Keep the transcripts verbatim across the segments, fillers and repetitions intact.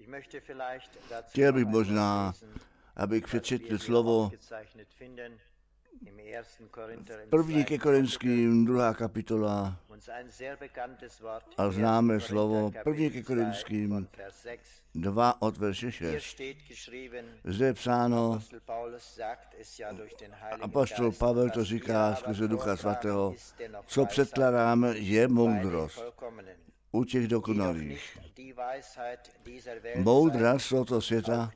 Chtěl bych možná, abych přečetl slovo první ke Korinským, druhá kapitola a známé slovo první ke Korinským dva od verše šest. Zde je psáno, apoštol Pavel to říká skrze Ducha Svatého, co předkládáme je moudrost u těch dokonalých. Moudrost tohoto světa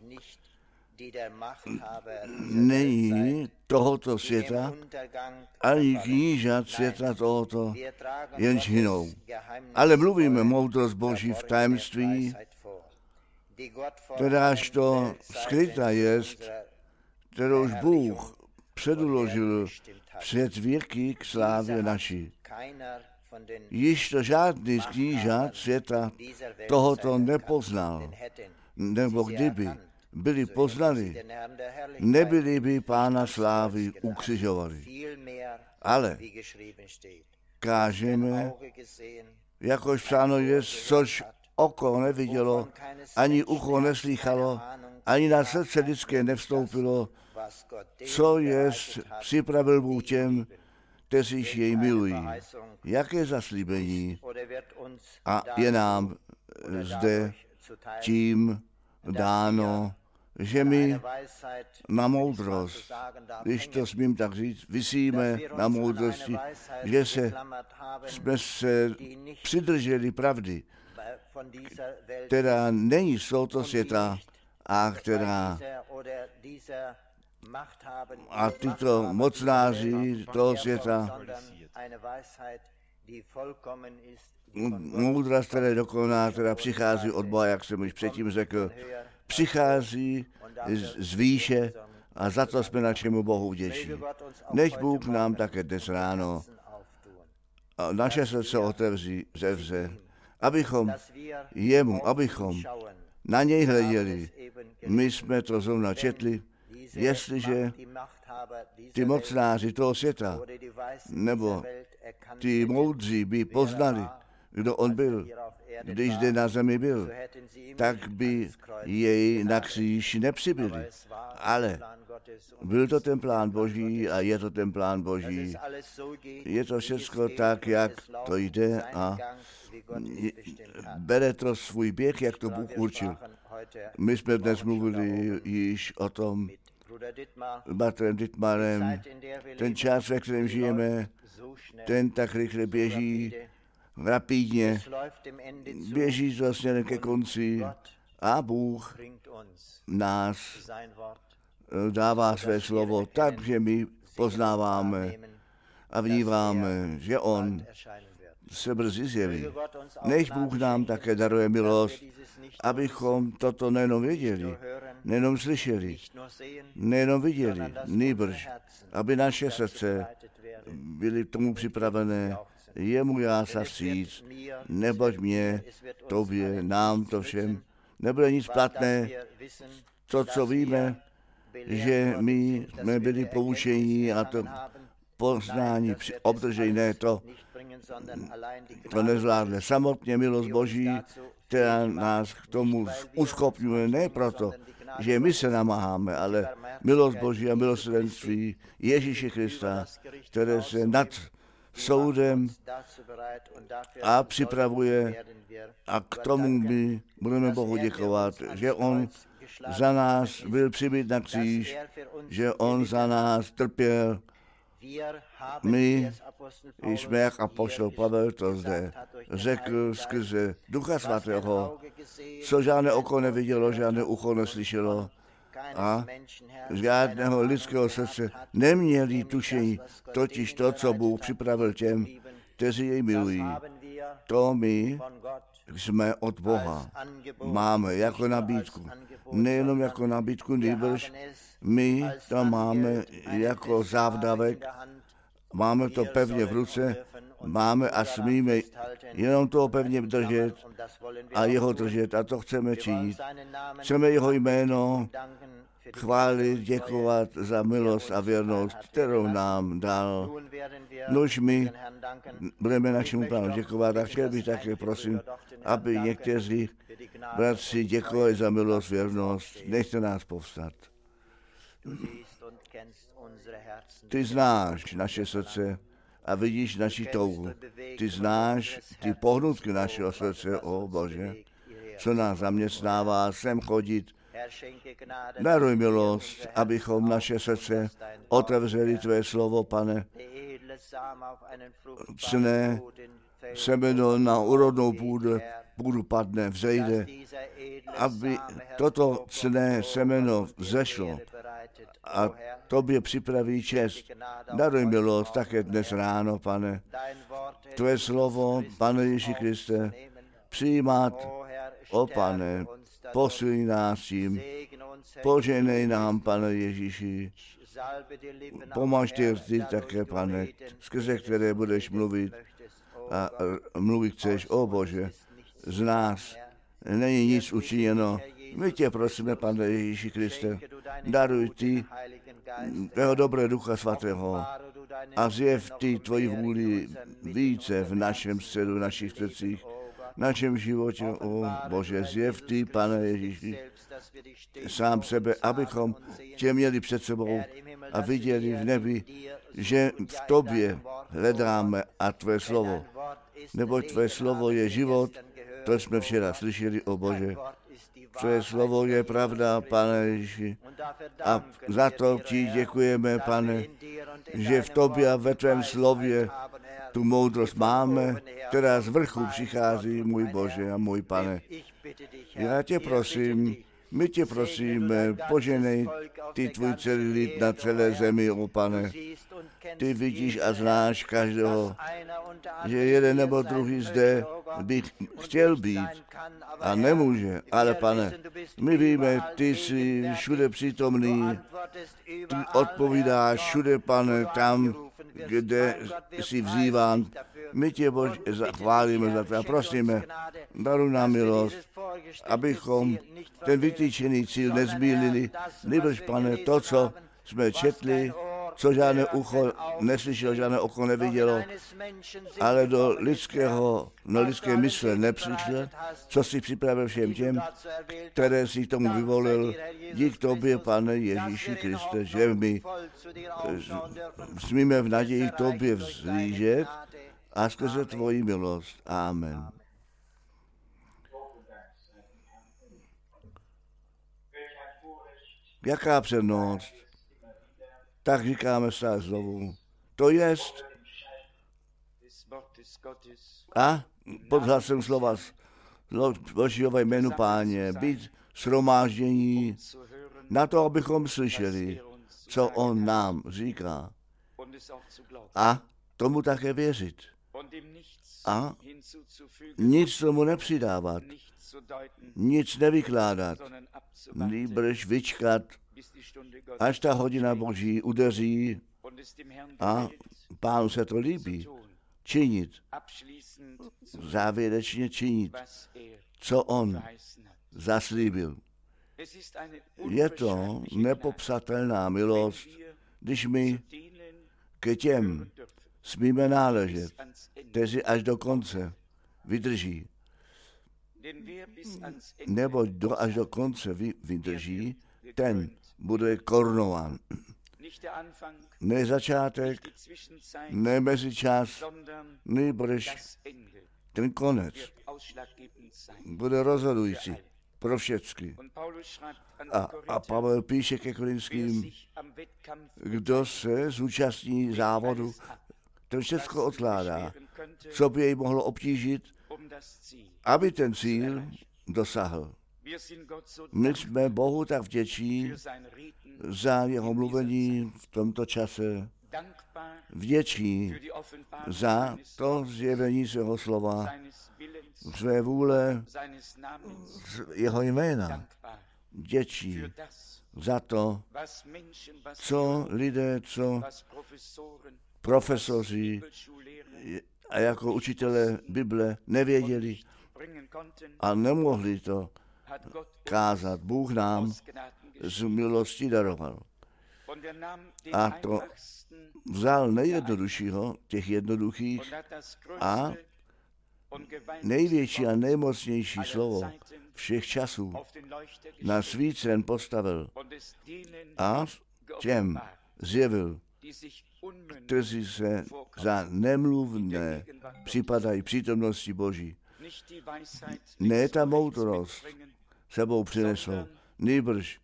není tohoto světa, ani knížat světa tohoto, jenž hynou. Ale mluvíme moudrost Boží v tajemství, kteráž to skrytá jest, kterouž Bůh předuložil před věky k slávě naší. Již to žádný z knížat světa tohoto nepoznal, nebo kdyby byli poznali, nebyli by Pána slávy ukřižovali. Ale kážeme, jakož psáno je, což oko nevidělo, ani ucho neslýchalo, ani na srdce lidské nevstoupilo, co jest připravil Bůh těm, kteříž jej milují. Jaké zaslíbení a je nám zde tím dáno, že my na moudrost, když to smím tak říct, visíme na moudrosti, že se, jsme se přidrželi pravdy, která není z tohoto světa a která a tyto mocnáři toho světa moudrost, která je dokonalá, která přichází od Boha, jak jsem už předtím řekl, přichází z výše a za to jsme našemu Bohu vděční. Nech Bůh nám také dnes ráno naše srdce otevří, zevře, abychom jemu, abychom na něj hleděli. My jsme to zrovna četli, jestliže ty mocnáři toho světa, nebo ty moudří by poznali, kdo on byl, když zde na zemi byl, tak by jej na kříž nepřibyli. Ale byl to ten plán Boží a je to ten plán Boží. Je to všechno tak, jak to jde a bere to svůj běh, jak to Bůh určil. My jsme dnes mluvili již o tom bratrem Dietmarem. Ten čas, ve kterém žijeme, ten tak rychle běží, rapidně, běží to směrem ke konci a Bůh nás dává své slovo tak, že my poznáváme a vnímáme, že On se brzy zjeví. Nech Bůh nám také daruje milost, abychom toto nejenom věděli, nejenom slyšeli, nejenom viděli, nýbrž, aby naše srdce byly tomu připravené, jemu já sa vstříc, neboť mě, tobě, nám to všem, nebude nic platné, to, co víme, že my jsme byli poučení a to poznání obdržení, ne to, to nezvládne. Samotně milost Boží, která nás k tomu uschopňuje, ne proto, že my se namáháme, ale milost Boží a milosrdenství Ježíše Krista, které se nad soudem a připravuje a k tomu my budeme Bohu děkovat, že On za nás byl přibit na kříž, že On za nás trpěl. My jsme, jak apoštol Pavel to zde řekl skrze Ducha Svatého, co žádné oko nevidělo, žádné ucho neslyšelo a žádného lidského srdce neměli tušení, totiž to, co Bůh připravil těm, kteří jej milují. To my jsme od Boha. Máme jako nabídku. Nejenom jako nabídku, nýbrž my to máme jako závdavek, máme to pevně v ruce, máme a smíme jenom toho pevně držet a jeho držet a to chceme činit. Chceme jeho jméno chválit, děkovat za milost a věrnost, kterou nám dal. Nož my budeme našemu Pánu děkovat a chtěl bych také, prosím, aby někteří bratři děkovali za milost, věrnost. Nechte nás povstat. Ty znáš naše srdce a vidíš naši touhu. Ty znáš ty pohnutky našeho srdce, o Bože, co nás zaměstnává sem chodit. Daruj milost, abychom naše srdce otevřeli tvé slovo, Pane. Cné semeno na úrodnou půdu, půdu padne, vzejde, aby toto cné semeno vzešlo a tobě připraví čest. Daruj milost také dnes ráno, Pane. Tvé slovo, Pane Ježíši Kriste, přijímat, o Pane, posilí nás tím. Poženej nám, Pane Ježíši. Pomáž ty také, Pane, skrze které budeš mluvit a mluvit chceš, o Bože, z nás není nic učiněno. My tě prosíme, Pane Ježíši Kriste, daruj ty tvého dobré Ducha Svatého a zjev ty tvoji vůli více v našem středu, v našich srdcích, v našem životě, o Bože, zjev ty, Pane Ježíši, sám sebe, abychom tě měli před sebou a viděli v nebi, že v tobě hledáme a tvé slovo, neboť tvé slovo je život, to jsme včera slyšeli, o Bože. Tvé slovo je pravda, Pane Ježíši. A za to ti děkujeme, Pane, že v tobě a ve tvém slově tu moudrost máme, která z vrchu přichází, můj Bože a můj Pane. Já tě prosím, my tě prosíme, poženej ty tvůj celý lid na celé zemi, o Pane. Ty vidíš a znáš každého, že jeden nebo druhý zde by chtěl být a nemůže, ale Pane, my víme, ty jsi všude přítomný, ty odpovídáš všude, Pane, tam, kde jsi vzýván. My tě, Bože, chválíme za to a prosíme, daruj nám milost, abychom ten vytýčený cíl nezmýlili, nebož, Pane, to, co jsme četli, co žádné ucho neslyšelo, žádné oko nevidělo, ale do lidského, do lidské mysle nepřišlo, co si připravil všem těm, které si k tomu vyvolil, dík tobě, Pane Ježíši Kriste, že my smíme v naději k tobě vzlížet a skrze tvoji milost. Amen. Jaká přednost? Tak říkáme stále znovu. To jest a pod hlasem slova Božího ve jménu Páně být shromáždění na to, abychom slyšeli, co on nám říká a tomu také věřit a nic tomu nepřidávat, nic nevykládat, nýbrž vyčkat, až ta hodina Boží udeří a Pánu se to líbí. Činit, závěrečně činit, co on zaslíbil. Je to nepopsatelná milost, když my ke těm smíme náležet, kteří až do konce vydrží. Neboť do, až do konce vy, vydrží, ten bude korunován. Ne začátek, ne mezičas, nýbrž ten konec bude rozhodující pro všechny. A, a Pavel píše ke Korinským, kdo se zúčastní závodu, ten všechno odkládá, co by jej mohlo obtížit, aby ten cíl dosáhl. My jsme Bohu tak vděční za jeho mluvení v tomto čase, vděční za to zjevení svého slova, své vůle, jeho jména, vděční za to, co lidé, co profesoři a jako učitelé Bible nevěděli a nemohli to kázat. Bůh nám z milosti daroval. A to vzal nejjednoduššího, těch jednoduchých, a největší a nejmocnější slovo všech časů na svícen postavil a těm zjevil, kteří se za nemluvné připadají přítomnosti Boží. Ne ta moudrost sebou přinesou, nýbrž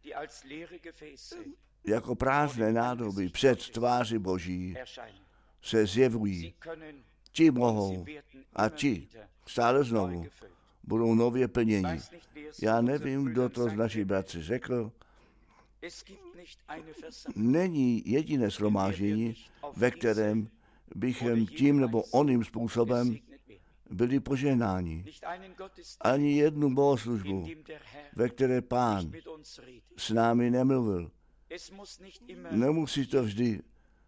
jako prázdné nádoby před tváři Boží se zjevují. Ti mohou a ti stále znovu budou nově plnění. Já nevím, kdo to z našich bratří řekl. Není jediné shromáždění, ve kterém bychom tím nebo oným způsobem byli požehnáni. Ani jednu bohoslužbu, ve které Pán s námi nemluvil. Nemusí to vždy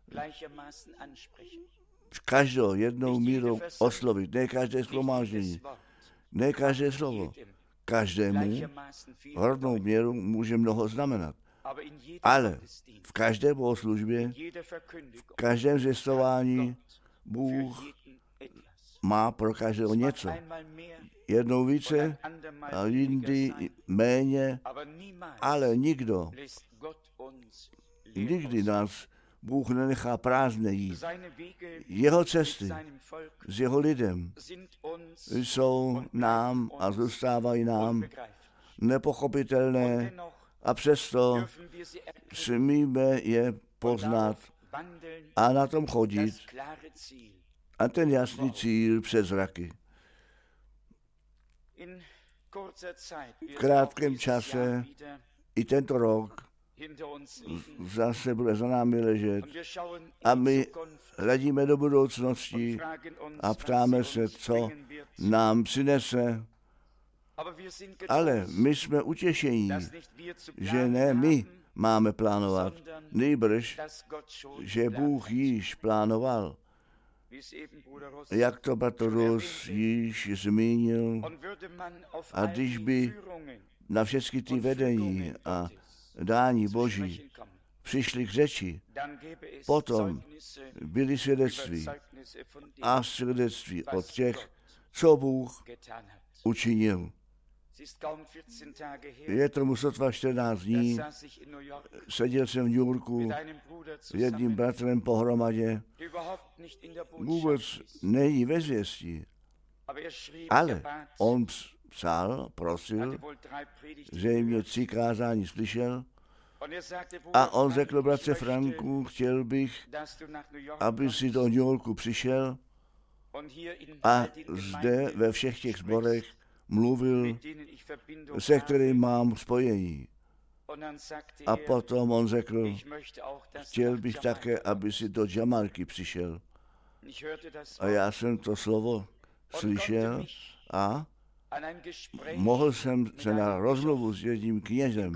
každou jednou mírou oslovit, ne každé shromáždění, ne každé slovo. Každému hodnou měru může mnoho znamenat. Ale v každé bohoslužbě, v každém zvěstování Bůh má pro každého něco. Jednou více a jindy méně, ale nikdo, nikdy nás Bůh nenechá prázdné jít. Jeho cesty s jeho lidem jsou nám a zůstávají nám nepochopitelné a přesto smíme je poznat a na tom chodit a ten jasný cíl před zraky. V krátkém čase i tento rok zase bude za námi ležet a my hledíme do budoucnosti a ptáme se, co nám přinese. Ale my jsme utěšení, že ne my máme plánovat, nýbrž, že Bůh již plánoval, jak to bratr Rus již zmínil. A když by na všechny ty vedení a dání Boží přišli k řeči, potom byly svědectví a svědectví od těch, co Bůh učinil. Je tomu sotva čtrnáct dní, seděl jsem v New Yorku s jedním bratrem pohromadě, vůbec není ve zvěstí, ale on psal, prosil, zřejmě tři kázání slyšel a on řekl, bratře Franku, chtěl bych, aby si do New Yorku přišel a zde ve všech těch sborech mluvil, se kterým mám spojení. A potom on řekl, chtěl bych také, aby si do Jamarky přišel. A já jsem to slovo slyšel a mohl jsem se na rozmluvu s jedním knězem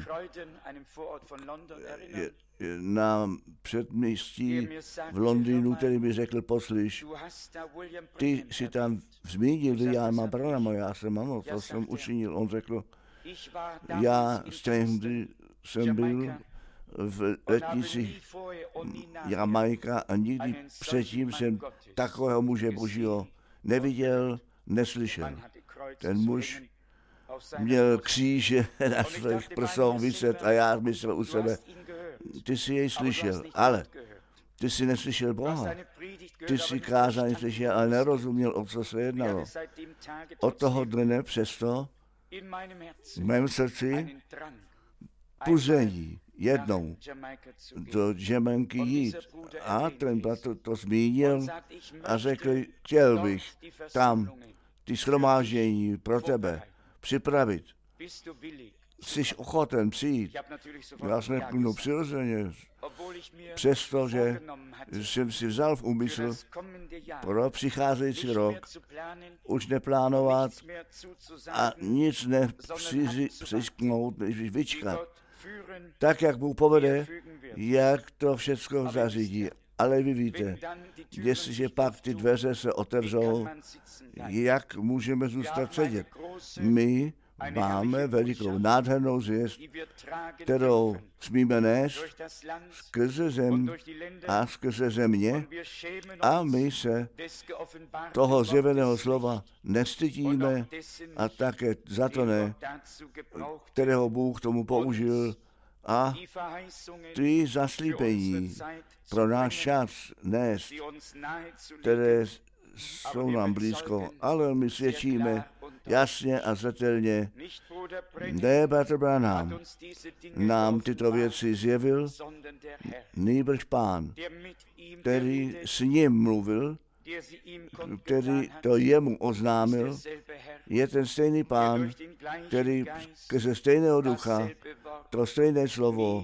na předměstí v Londýnu, který mi řekl, poslyš, ty si tam zmínil Williama Branhama, já jsem, ano, to jsem učinil. On řekl, já z tehdy jsem byl v letnici Jamaika a nikdy předtím jsem takového muže Božího neviděl, neslyšel. Ten muž měl kříže na svých prsou viset a já myslel u sebe, ty jsi jej slyšel, ale ty jsi neslyšel Boha. Ty jsi kázání slyšel, ale nerozuměl, o co se jednalo. Od toho dne přesto v mém srdci puzení jednou do Jamaiky jít. A ten bratr to zmínil a řekl, chtěl bych tam ty shromáždění pro tebe připravit. Jsi ochoten přijít? Já jsem řekl, no přirozeně. Přestože jsem si vzal v úmysl pro přicházející rok už neplánovat a nic nepřisknout, než vyčkat. Tak, jak Bůh povede, jak to všechno zařídí. Ale vy víte, jestliže pak ty dveře se otevřou, jak můžeme zůstat sedět? My máme velikou nádhernou zvěst, kterou smíme nést skrze zem a skrze země, a my se toho zjeveného slova nestydíme a také za to ne, kterého Bůh tomu použil, a ty zaslíbení pro náš čas nést, které jsou nám blízko, ale my svědčíme jasně a zřetelně, ne bratr Branham nám tyto věci zjevil, nýbrž Pán, který s ním mluvil, který to jemu oznámil, je ten stejný Pán, který skrze stejného ducha to stejné slovo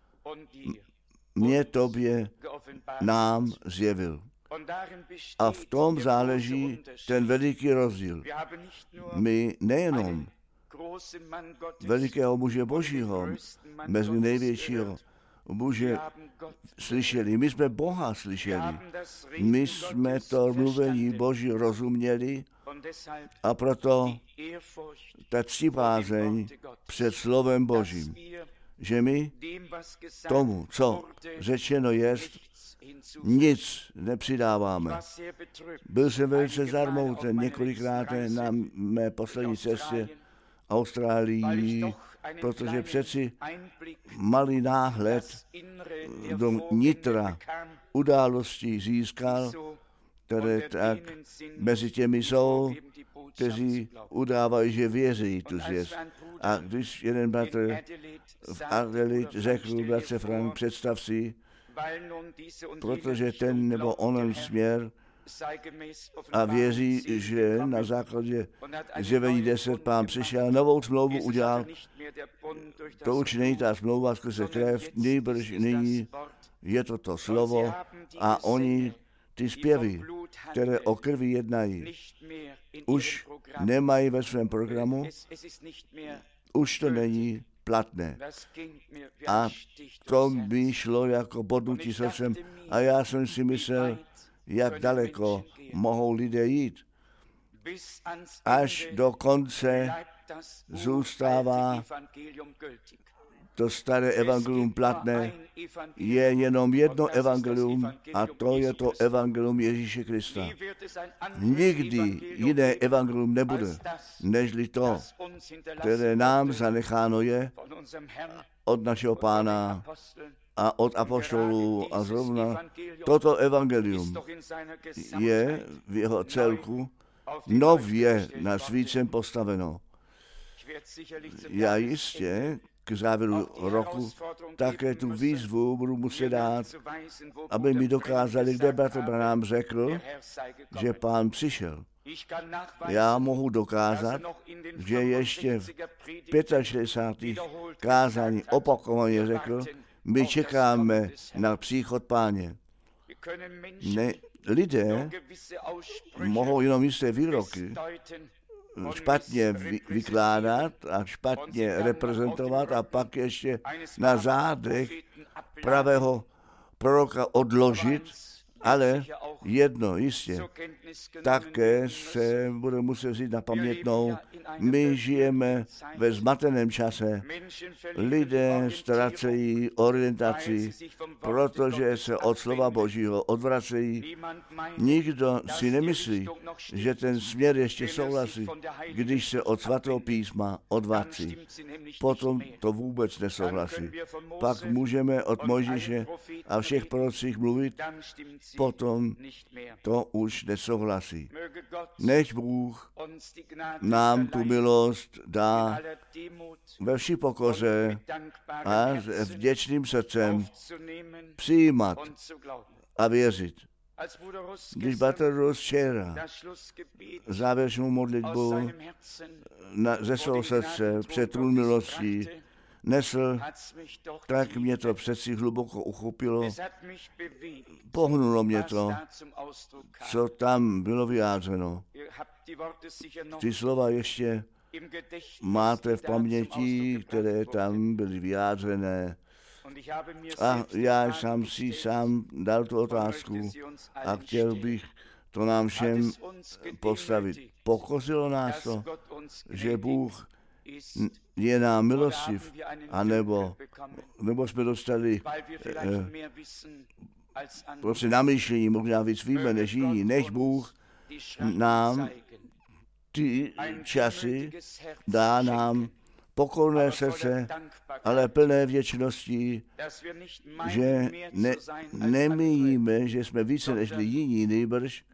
mě, tobě, nám zjevil. A v tom záleží ten veliký rozdíl. My nejenom velikého muže Božího, mezi největšího muže slyšeli, my jsme Boha slyšeli, my jsme to mluvení Boží rozuměli, a proto ta ctibázeň před slovem Božím, že my tomu, co řečeno jest, nic nepřidáváme. Byl jsem velice zarmouten několikrát na mé poslední cestě Austrálii, protože přeci malý náhled do nitra událostí získal, které tak mezi těmi jsou, kteří udávají, že věří tu zvěst. A když jeden bratr v Adelaide řekl, bratře Frank, představ si, protože ten nebo onen směr a věří, že na základě zjevení deset Pán přišel, novou smlouvu udělal, to už není ta smlouva skrze krev, nýbrž nyní je to to slovo a oni ty zpěvy, které o krvi jednají, už nemají ve svém programu, už to není platné. A to mi šlo jako bodnutí srdcem a já jsem si myslel, jak daleko mohou lidé jít. Až do konce zůstává to staré evangelium platné, je jenom jedno evangelium a to je to evangelium Ježíše Krista. Nikdy jiné evangelium nebude, nežli to, které nám zanecháno je od našeho Pána a od apoštolů, a zrovna toto evangelium je v jeho celku nově na svícem postaveno. Já jistě k závěru roku také tu výzvu budu muset dát, aby mi dokázali, kde bratr Branham řekl, že Pán přišel. Já mohu dokázat, že ještě v šedesátých pátých kázání opakovaně řekl, my čekáme na příchod Páně. Ne, lidé mohou jenom jisté výroky špatně vy, vykládat a špatně reprezentovat a pak ještě na zádech pravého proroka odložit, ale jedno jistě, také se bude muset vzít na pamětnou, my žijeme ve zmateném čase, lidé ztracejí orientaci, protože se od slova Božího odvracejí. Nikdo si nemyslí, že ten směr ještě souhlasí, když se od svatého písma odvrací. Potom to vůbec nesouhlasí. Pak můžeme od Mojžíše a všech prorocích mluvit, potom to už nesouhlasí. Nech Bůh nám tu milost dá ve vší pokoře a s vděčným srdcem přijímat a věřit. Když bratr Rus včera závěrečnou modlitbu na, ze svého srdce před trůn milostí nesl, tak mě to přeci hluboko uchopilo, pohnulo mě to, co tam bylo vyjádřeno. Ty slova ještě máte v paměti, které tam byly vyjádřené. A já jsem si sám dal tu otázku a chtěl bych to nám všem postavit. Pokořilo nás to, že Bůh je nám milostiv, anebo nebo jsme dostali eh, prostě namyšlení, možná víc víme než jiní, než Bůh nám ty časy dá nám pokorné srdce, ale plné vděčnosti, že ne, nemíjíme, že jsme více než jiní, nejbrž,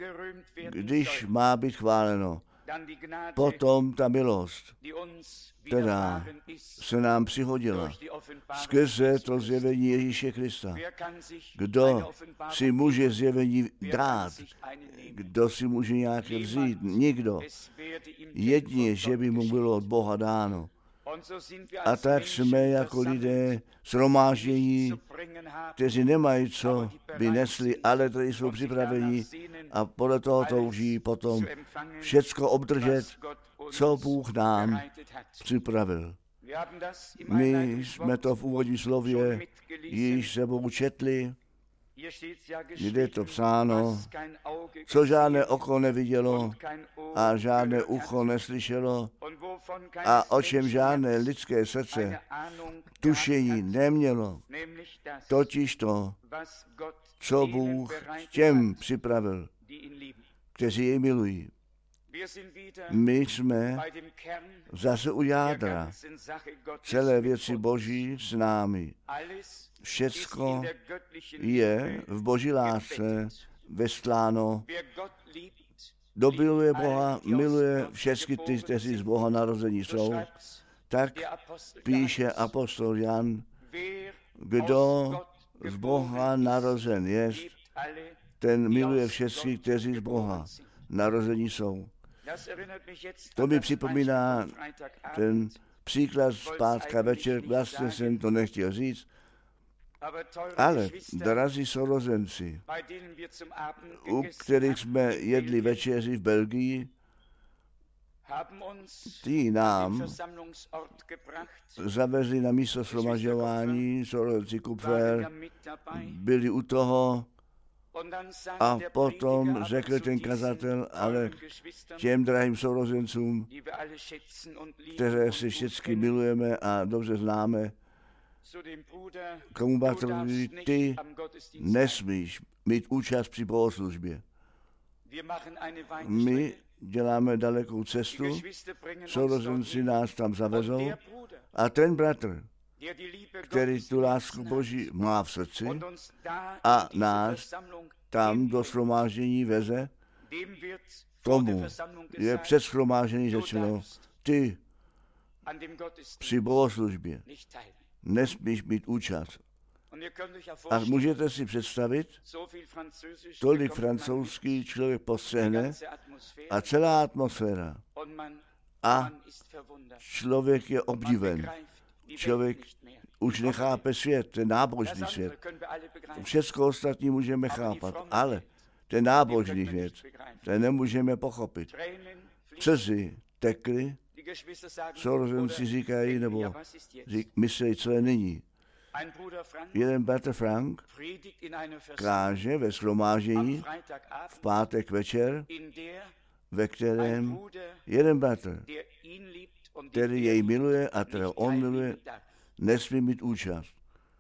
když má být chváleno. Potom ta milost, která se nám přihodila skrze to zjevení Ježíše Krista. Kdo si může zjevení dát? Kdo si může nějaké vzít? Nikdo. Jedině, že by mu bylo od Boha dáno. A tak jsme jako lidé shromáždění, kteří nemají, co by nesli, ale kteří jsou připraveni a podle toho touží potom všecko obdržet, co Bůh nám připravil. My jsme to v úvodním slově již sebou četli, kde je to psáno, co žádné oko nevidělo a žádné ucho neslyšelo a o čem žádné lidské srdce tušení nemělo, totiž to, co Bůh těm připravil, kteří jej milují. My jsme zase u jádra celé věci Boží s námi. Všecko je v Boží lásce vestláno. Kdo miluje Boha, miluje všechny ty, kteří z Boha narození jsou. Tak píše apostol Jan, kdo z Boha narozen je, ten miluje všechny, kteří z Boha narození jsou. To mi připomíná ten příklad z pátka večer, vlastně jsem to nechtěl říct, ale drazí sourozenci, u kterých jsme jedli večeři v Belgii, tí nám zavezli na místo shromažďování, sourozenci Kupfer, byli u toho a potom řekl ten kazatel, ale těm drahým sourozencům, které si všichni milujeme a dobře známe, komu bratrovi, ty nesmíš mít účast při bohoslužbě. My děláme dalekou cestu, sourozenci nás tam zavezou a ten bratr, který tu lásku Boží má v srdci a nás tam do shromáždění veze, tomu je před shromáždění řečeno, ty při bohoslužbě nesmíš mít účast. A můžete si představit, tolik francouzský člověk postřehne a celá atmosféra. A člověk je obdiven. Člověk už nechápe svět, ten nábožný svět. Všechno ostatní můžeme chápat, ale ten nábožný svět, ten nemůžeme pochopit. Slzy tekly, sourozenci říkají, nebo řík, myslejí, co je nyní. Jeden bratr Frank káže ve shromáždění v pátek večer, ve kterém jeden bratr, který jej miluje a který on miluje, nesmí mít účast.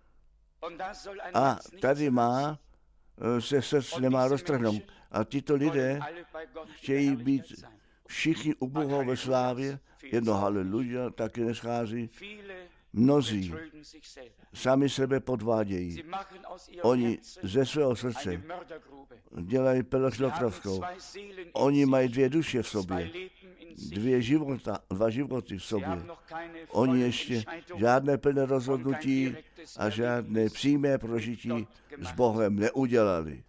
A tady má, se srdce nemá roztrhnout. A tito lidé chtějí být všichni u Boha ve slávě, jedno haleluja taky neschází. Mnozí sami sebe podvádějí. Oni ze svého srdce dělají pelošlotrovskou. Oni mají dvě duše v sobě, dvě života, dva životy v sobě. Oni ještě žádné plné rozhodnutí a žádné přímé prožití s Bohem neudělali.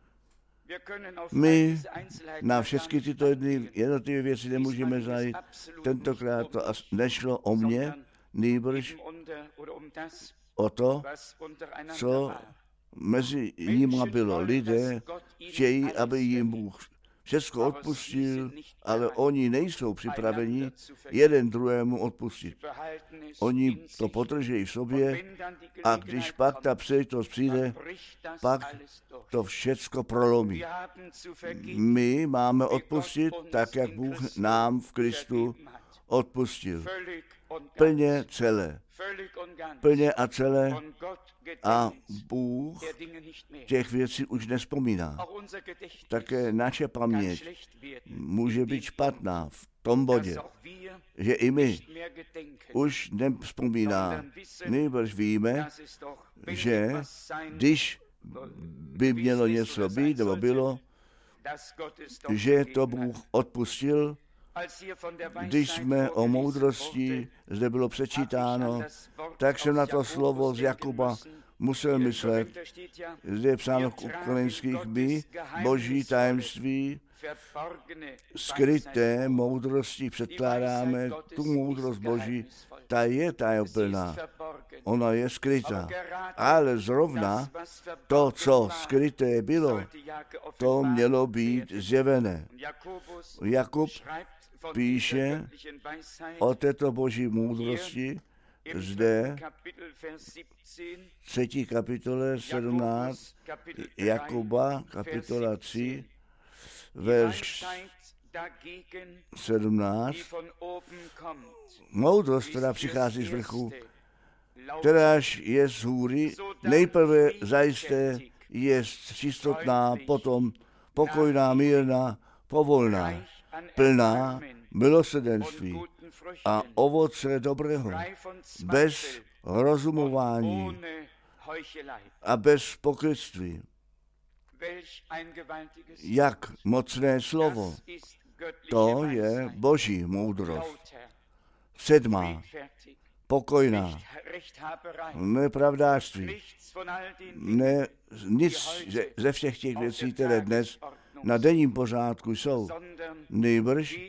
My na všechny tyto jednotlivé věci nemůžeme zajít. Tentokrát to nešlo o mě, nýbrž o to, co mezi nimi bylo. Lidé chtějí, aby jim Bůh všechno odpustil, ale oni nejsou připraveni jeden druhému odpustit. Oni to podržejí v sobě a když pak ta příležitost přijde, pak to všecko prolomí. My máme odpustit tak, jak Bůh nám v Kristu odpustil. Plně celé. Plně a celé. A Bůh těch věcí už nespomíná. Také naše paměť může být špatná v tom bodě, že i my už nevzpomíná. Nejbrž víme, že když by mělo něco být, nebo bylo, že to Bůh odpustil, když jsme o moudrosti, zde bylo přečítáno, tak jsem na to slovo z Jakuba musel myslet. Zde je psáno v Korinských my, boží tajemství, skryté moudrosti předkládáme, tu moudrost boží, ta je tajoplná, ona je skrytá. Ale zrovna to, co skryté bylo, to mělo být zjevené. Jakub píše o této boží moudrosti zde třetí kapitole sedmnáct, Jakuba, kapitola tři, verš sedmnáct. Moudrost, která přichází z vrchu, kteráž je z hůry, nejprve zajisté je čistotná, potom pokojná, mírná, povolná, plná milosrdenství a ovoce dobrého, bez rozumování a bez pokrytství. Jak mocné slovo, to je boží moudrost. Sedmá, pokojná, nepravdářství, ne, nic ze všech těch věcí, které dnes na denním pořádku jsou, nejbrž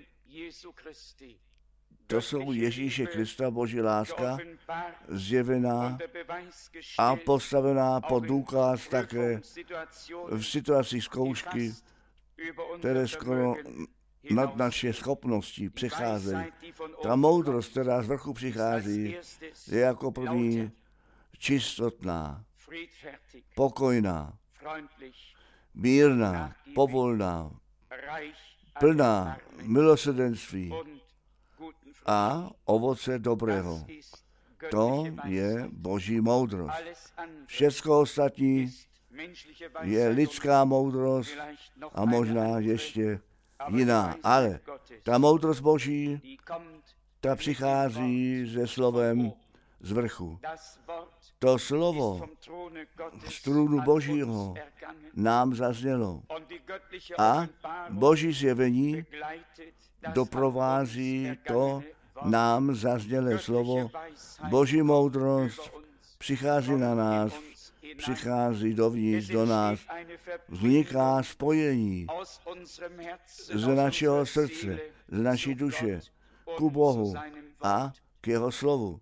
to jsou Ježíše Krista, boží láska, zjevená a postavená pod důkaz také v situacích zkoušky, které skoro nad naše schopnosti přicházejí. Ta moudrost, která z vrchu přichází, je jako první čistotná, pokojná, mírná, povolná, plná milosrdenství a ovoce dobrého. To je boží moudrost. Všecko ostatní je lidská moudrost a možná ještě jiná. Ale ta moudrost boží, ta přichází se slovem z vrchu. To slovo z trůnu božího nám zaznělo. A boží zjevení doprovází to nám zaznělé slovo. Boží moudrost přichází na nás, přichází dovnitř do nás, vzniká spojení z našeho srdce, z naší duše ku Bohu a k jeho slovu.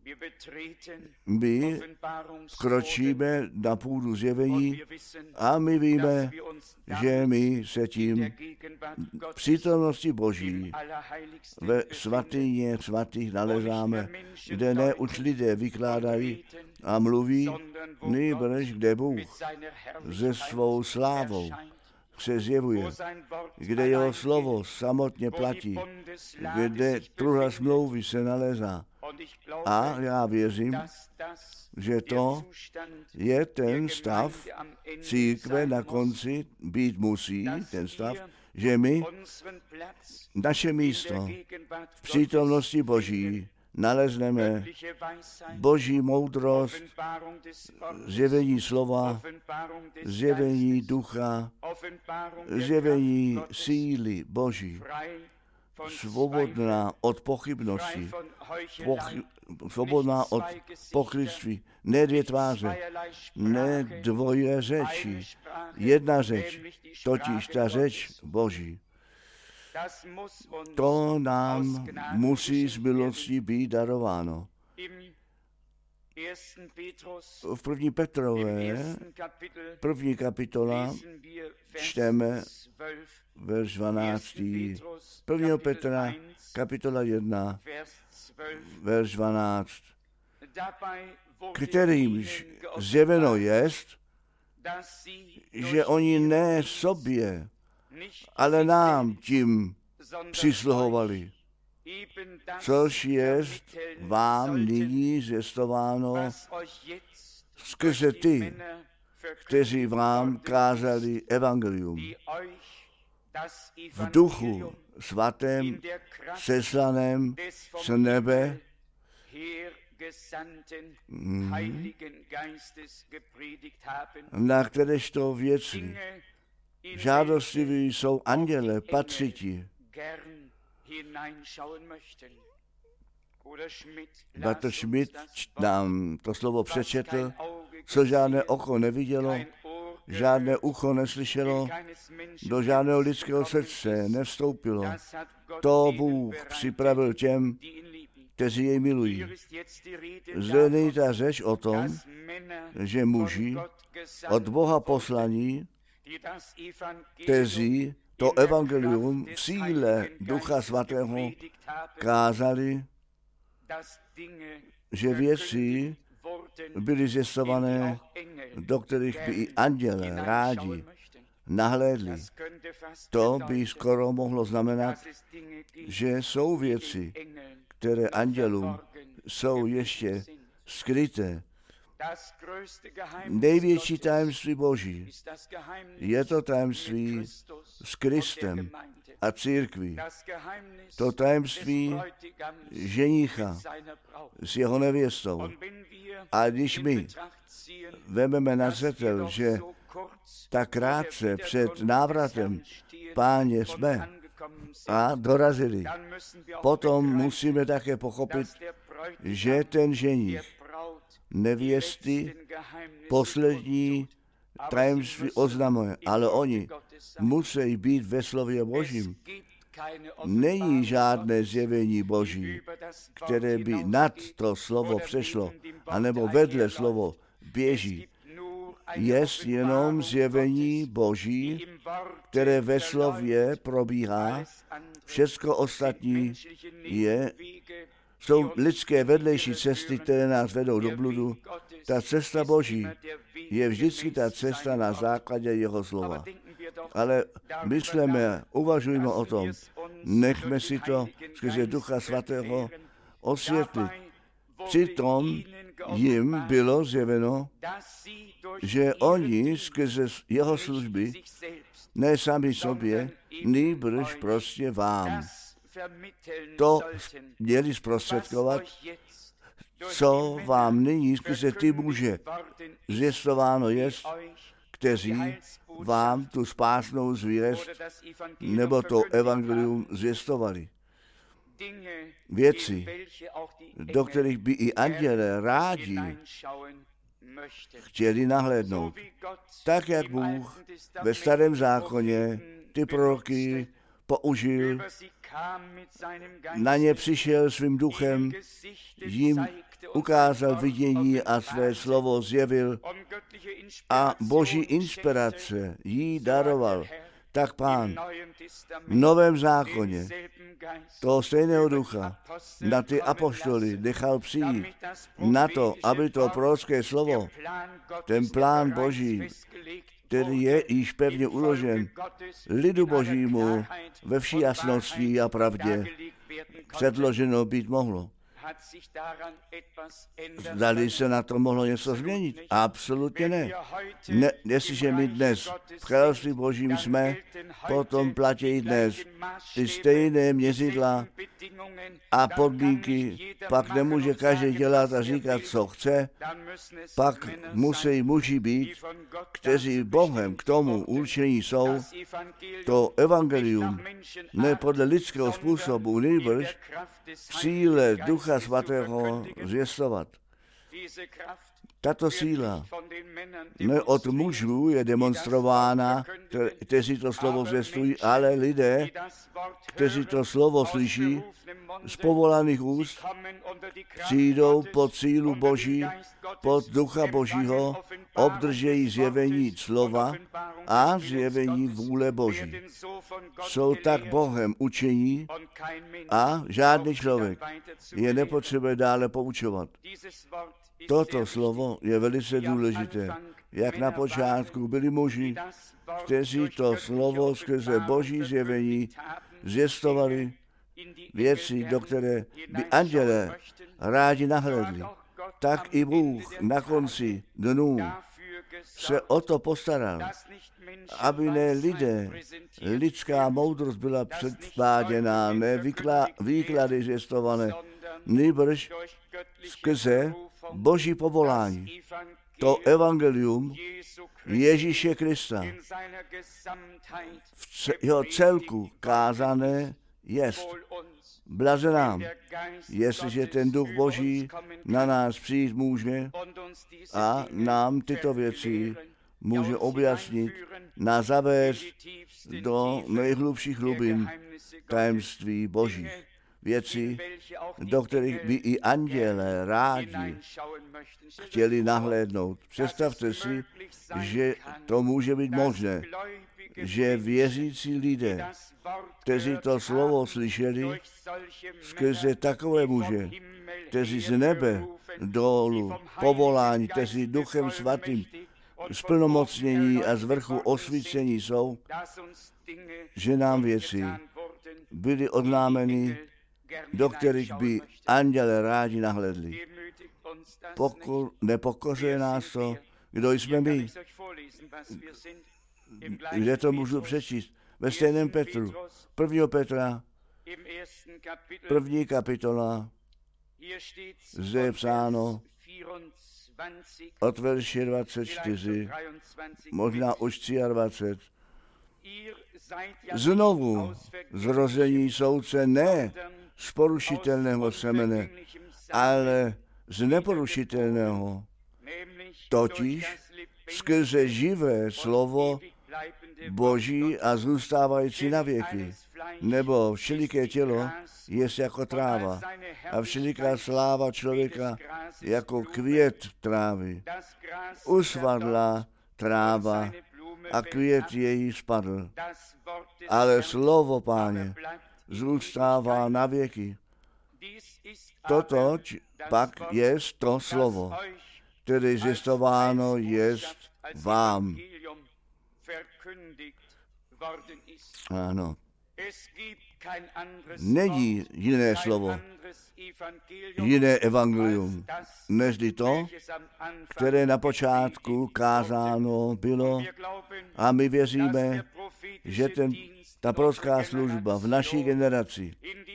My vkročíme na půdu zjevení a my víme, že my se tím v přítomnosti Boží ve svatyně svatých nalezáme, kde ne už lidé vykládají a mluví, nejbrž kde Bůh se svou slávou se zjevuje, kde jeho slovo samotně platí, kde truhla smlouvy se nalézá. A já věřím, že to je ten stav církve na konci být musí, ten stav, že my naše místo v přítomnosti Boží nalezneme boží moudrost, zjevení slova, zjevení ducha, zjevení síly Boží, svobodná od pochybnosti, pochy, svobodná od pokrytství, ne dvě tváře, ne dvoje řeči, jedna řeč, totiž ta řeč Boží. To nám musí z milosti být darováno. V první Petrové, první kapitola, čteme verš dvanáctý. Prvního Petra, kapitola jedna, verš dvanáct. Kterýmž zjeveno jest, že oni ne sobě, ale nám tím přisluhovali. což je vám nyní zvěstováno skrze ty, kteří vám kázali evangelium v duchu svatém, seslaném z nebe, mm, na kteréžto věci žádostiví jsou anděle patřiti. Bratr Schmidt nám to slovo přečetl, co žádné oko nevidělo, žádné ucho neslyšelo, do žádného lidského srdce nevstoupilo. To Bůh připravil těm, kteří jej milují. Zde není ta řeč o tom, že muži od Boha poslaní, kteří to evangelium v síle Ducha Svatého kázali, že věci byly zjistované, do kterých by i anděle rádi nahlédli. To by skoro mohlo znamenat, že jsou věci, které andělům jsou ještě skryté. Největší tajemství Boží je to tajemství s Kristem a církví. To tajemství ženicha s jeho nevěstou. A když my vezmeme na zřetel, že tak krátce před návratem Páně jsme a dorazili, potom musíme také pochopit, že ten ženich nevěsty poslední tajemství oznamuje, ale oni musí být ve slově Božím. Není žádné zjevení Boží, které by nad to slovo přešlo, anebo vedle slovo běží. Jest jenom zjevení Boží, které ve slově probíhá. Všecko ostatní je, jsou lidské vedlejší cesty, které nás vedou do bludu. Ta cesta Boží je vždycky ta cesta na základě jeho slova. Ale myslíme, uvažujme o tom, nechme si to skrze Ducha Svatého osvětlit. Přitom jim bylo zjeveno, že oni skrze jeho služby, ne sami sobě, nýbrž prostě vám, to měli zprostředkovat, co vám nyní skrze ty muže zjistováno jest, kteří vám tu spásnou zvěst nebo to evangelium zvěstovali. Věci, do kterých by i anděle rádi chtěli nahlédnout. Tak, jak Bůh ve Starém zákoně ty proroky použil, na ně přišel svým duchem, jim ukázal vidění a své slovo zjevil a Boží inspirace jí daroval. Tak Pán v Novém zákoně toho stejného ducha na ty apoštoly nechal přijít na to, aby to prorocké slovo, ten plán Boží, který je již pevně uložen lidu Božímu ve vší jasnosti a pravdě předloženo být mohlo. Zdali se na to mohlo něco změnit? Absolutně ne. ne. Jestliže my dnes v království Božím jsme, potom platí dnes ty stejné měřidla a podmínky, pak nemůže každý dělat a říkat, co chce, pak musí muži být, kteří Bohem k tomu určení jsou, to evangelium ne podle lidského způsobu, nýbrž v síle Ducha Svatého zvěstovat. Tato síla ne od mužů je demonstrována, kteří to slovo zvěstují, ale lidé, kteří to slovo slyší z povolaných úst, přijdou pod sílu Boží, pod Ducha Božího, obdržejí zjevení slova a zjevení vůle Boží. Jsou tak Bohem učení a žádný člověk je nepotřebuje dále poučovat. Toto slovo je velice důležité. Jak na počátku byli muži, kteří to slovo skrze Boží zjevení zjistovali, věci, do které by anděle rádi nahlédli, tak i Bůh na konci dnů se o to postaral, aby ne lidé, lidská moudrost byla předváděná, ne výkla, výklady zjistované, nýbrž skrze Boží povolání. To evangelium Ježíše Krista v jeho celku kázané jest. Blaze nám, jestliže ten duch Boží na nás přijít může a nám tyto věci může objasnit, nás zavést do nejhlubších hlubin tajemství Božích. Věci, do kterých by i anděle rádi chtěli nahlédnout. Představte si, že to může být možné, že věřící lidé, kteří to slovo slyšeli, skrze takové muže, kteří z nebe dolů povolání, kteří duchem svatým splnomocnění a z vrchu osvícení jsou, že nám věci byly odnámeny, do kterých by anděle rádi nahledli. Pokud nepokořuje nás to, kdo jsme my, kde to můžu přečíst? Ve stejném Petru, prvního Petra, první kapitola, zde je psáno od verše dvacet čtyři, možná už dvacet tři. Znovu zrození soudce ne z porušitelného semene, ale z neporušitelného, totiž skrze živé slovo Boží a zůstávající na věky. Nebo všeliké tělo je jako tráva a všeliká sláva člověka jako květ trávy. Usvadla tráva a květ její spadl. Ale slovo Páně zůstává na věky. Totož pak je to slovo, které zjistováno jest vám. Ano. Není jiné slovo, jiné evangelium, než to, které na počátku kázáno bylo, a my věříme, že ten, ta prorocká služba v naší generaci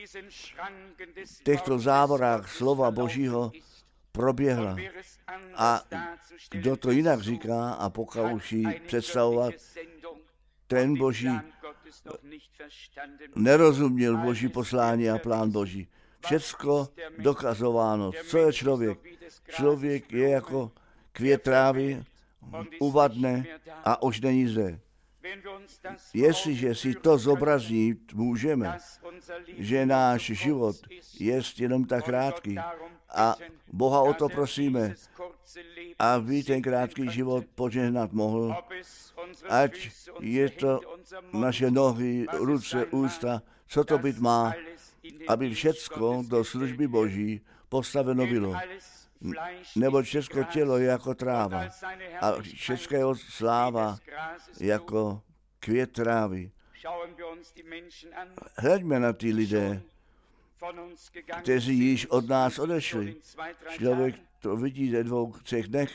v těchto závorách slova Božího proběhla. A kdo to jinak říká a pokouší představovat, ten Boží nerozuměl Boží poslání a plán Boží. Všecko dokazováno. Co je člověk? Člověk je jako květ trávy, uvadne a už není zde. Jestliže si to zobraznit můžeme, že náš život je jenom tak krátký a Boha o to prosíme, aby ten krátký život požehnat mohl, ať je to naše nohy, ruce, ústa, co to být má, aby všecko do služby Boží postaveno bylo. Nebo všechno tělo je jako tráva a všechno jeho sláva jako květ trávy. Hleďme na ty lidé, kteří již od nás odešli. Člověk to vidí ve dvou, třech dnech,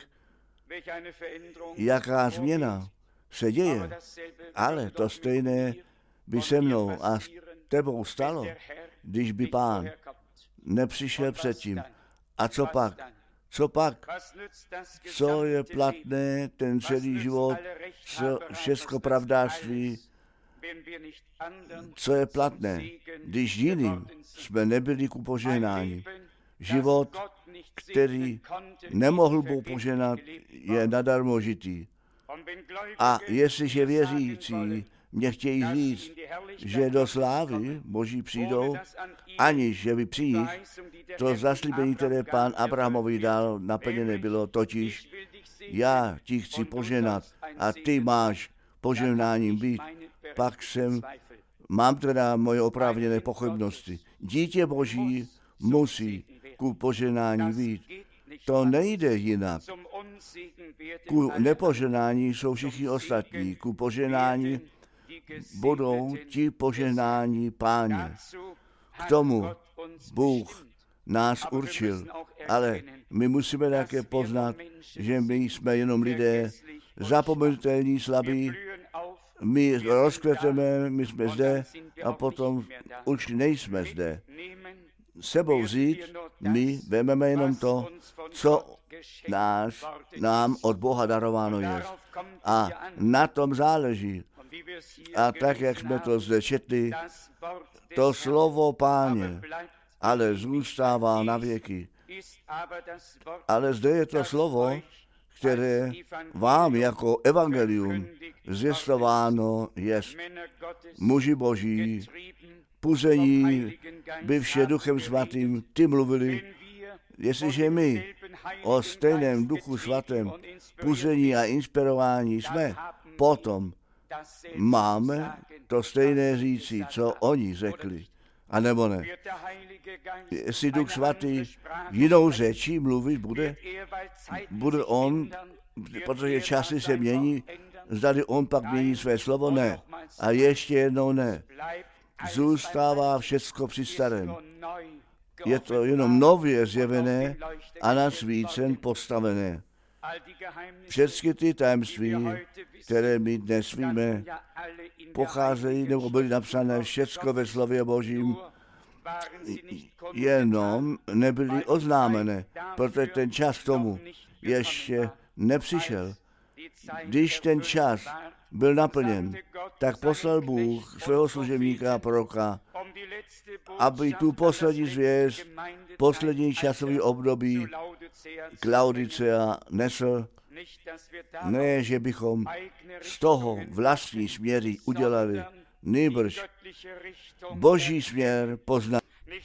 jaká změna se děje. Ale to stejné by se mnou a s tebou stalo, když by Pán nepřišel předtím. A co pak? Co pak? Co je platné ten celý život, co všechno pravdářství, co je platné, když jiným jsme nebyli ku požehnání. Život, který nemohl Bůh požehnat, je nadarmo žitý. A jestliže věřící mě chtějí říct, že do slávy Boží přijdou, aniž že by při nich to zaslíbení, které Pán Abrahamovi dal, naplněné bylo, totiž já ti chci poženat a ty máš požehnáním být, pak jsem, mám teda moje oprávněné pochybnosti. Dítě Boží musí ku požehnání být. To nejde jinak. Ku nepožehnání jsou všichni ostatní. Ku požehnání budou ti požehnání Páně. K tomu Bůh nás určil, ale my musíme také poznat, že my jsme jenom lidé, zapomenutelní, slabí, my rozkveteme, my jsme zde a potom už nejsme zde. Sebou vzít, my vememe jenom to, co nás, nám od Boha darováno je. A na tom záleží. A tak, jak jsme to zde četli, to slovo Páně, ale zůstává na věky. Ale zde je to slovo, které vám jako evangelium zvěstováno jest. Muži boží, puzení, byvše Duchem Svatým, ty mluvili, jestliže my o stejném Duchu Svatém puzení a inspirování jsme, potom máme to stejné říci, co oni řekli. A nebo ne. Jestli Duch Svatý jinou řečí mluvit bude, bude on, protože časy se mění, zdali on pak mění své slovo, ne. A ještě jednou ne. Zůstává všecko při starém. Je to jenom nově zjevené a na svícen postavené. Všechny ty tajemství, které my dnes víme, pocházejí nebo byly napsané všecko ve slově Božím, jenom nebyly oznámené, protože ten čas k tomu ještě nepřišel. Když ten čas byl naplněn, tak poslal Bůh svého služebníka a proroka, aby tu poslední zvěst, poslední časový období k Laodicea nesl. Ne, že bychom z toho vlastní směry udělali, nýbrž Boží směr poznat.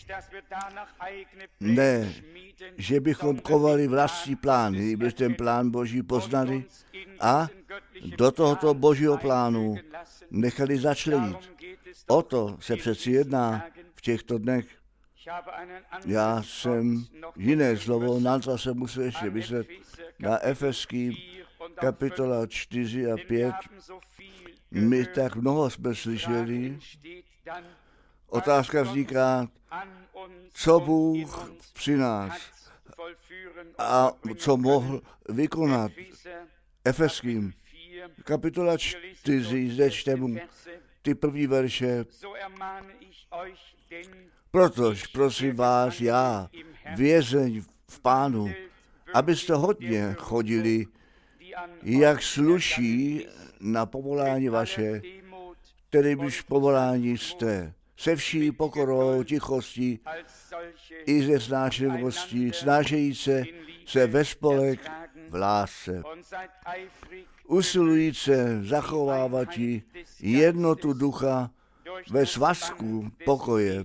Ne, že bychom kovali vlastní plány, nýbrž ten plán Boží poznali a do tohoto Božího plánu nechali začlenit. O to se přeci jedná v těchto dnech. Já jsem jiné slovo, na co jsem musel ještě myslet, na Efeským kapitola čtyři a pět. My tak mnoho jsme slyšeli. Otázka vzniká, co Bůh při nás a co mohl vykonat. Efeským kapitola čtyři, zde čtemu ty první verše. Protož prosím vás, já, vězeň v Pánu, abyste hodně chodili, jak sluší na povolání vaše, tedy když povolání jste, se vší pokorou, tichostí i ze snášenlivostí, snášejíce se ve spolek v lásce. Usilujíce zachovávatí jednotu ducha ve svazku pokoje.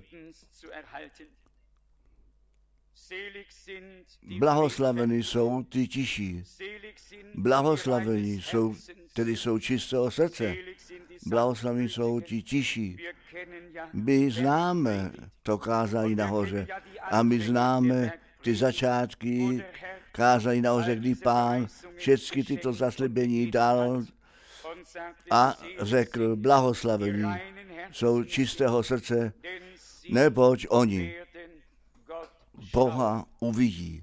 Blahoslavení jsou ty tiší. Blahoslavení jsou, tedy jsou čistého srdce. Blahoslavení jsou ti tiší. My známe to kázání nahoře a my známe ty začátky kázání nahoře, kdy Pán všechny tyto zaslíbení dal a řekl, blahoslavení jsou čistého srdce, neboť oni Boha uvidí.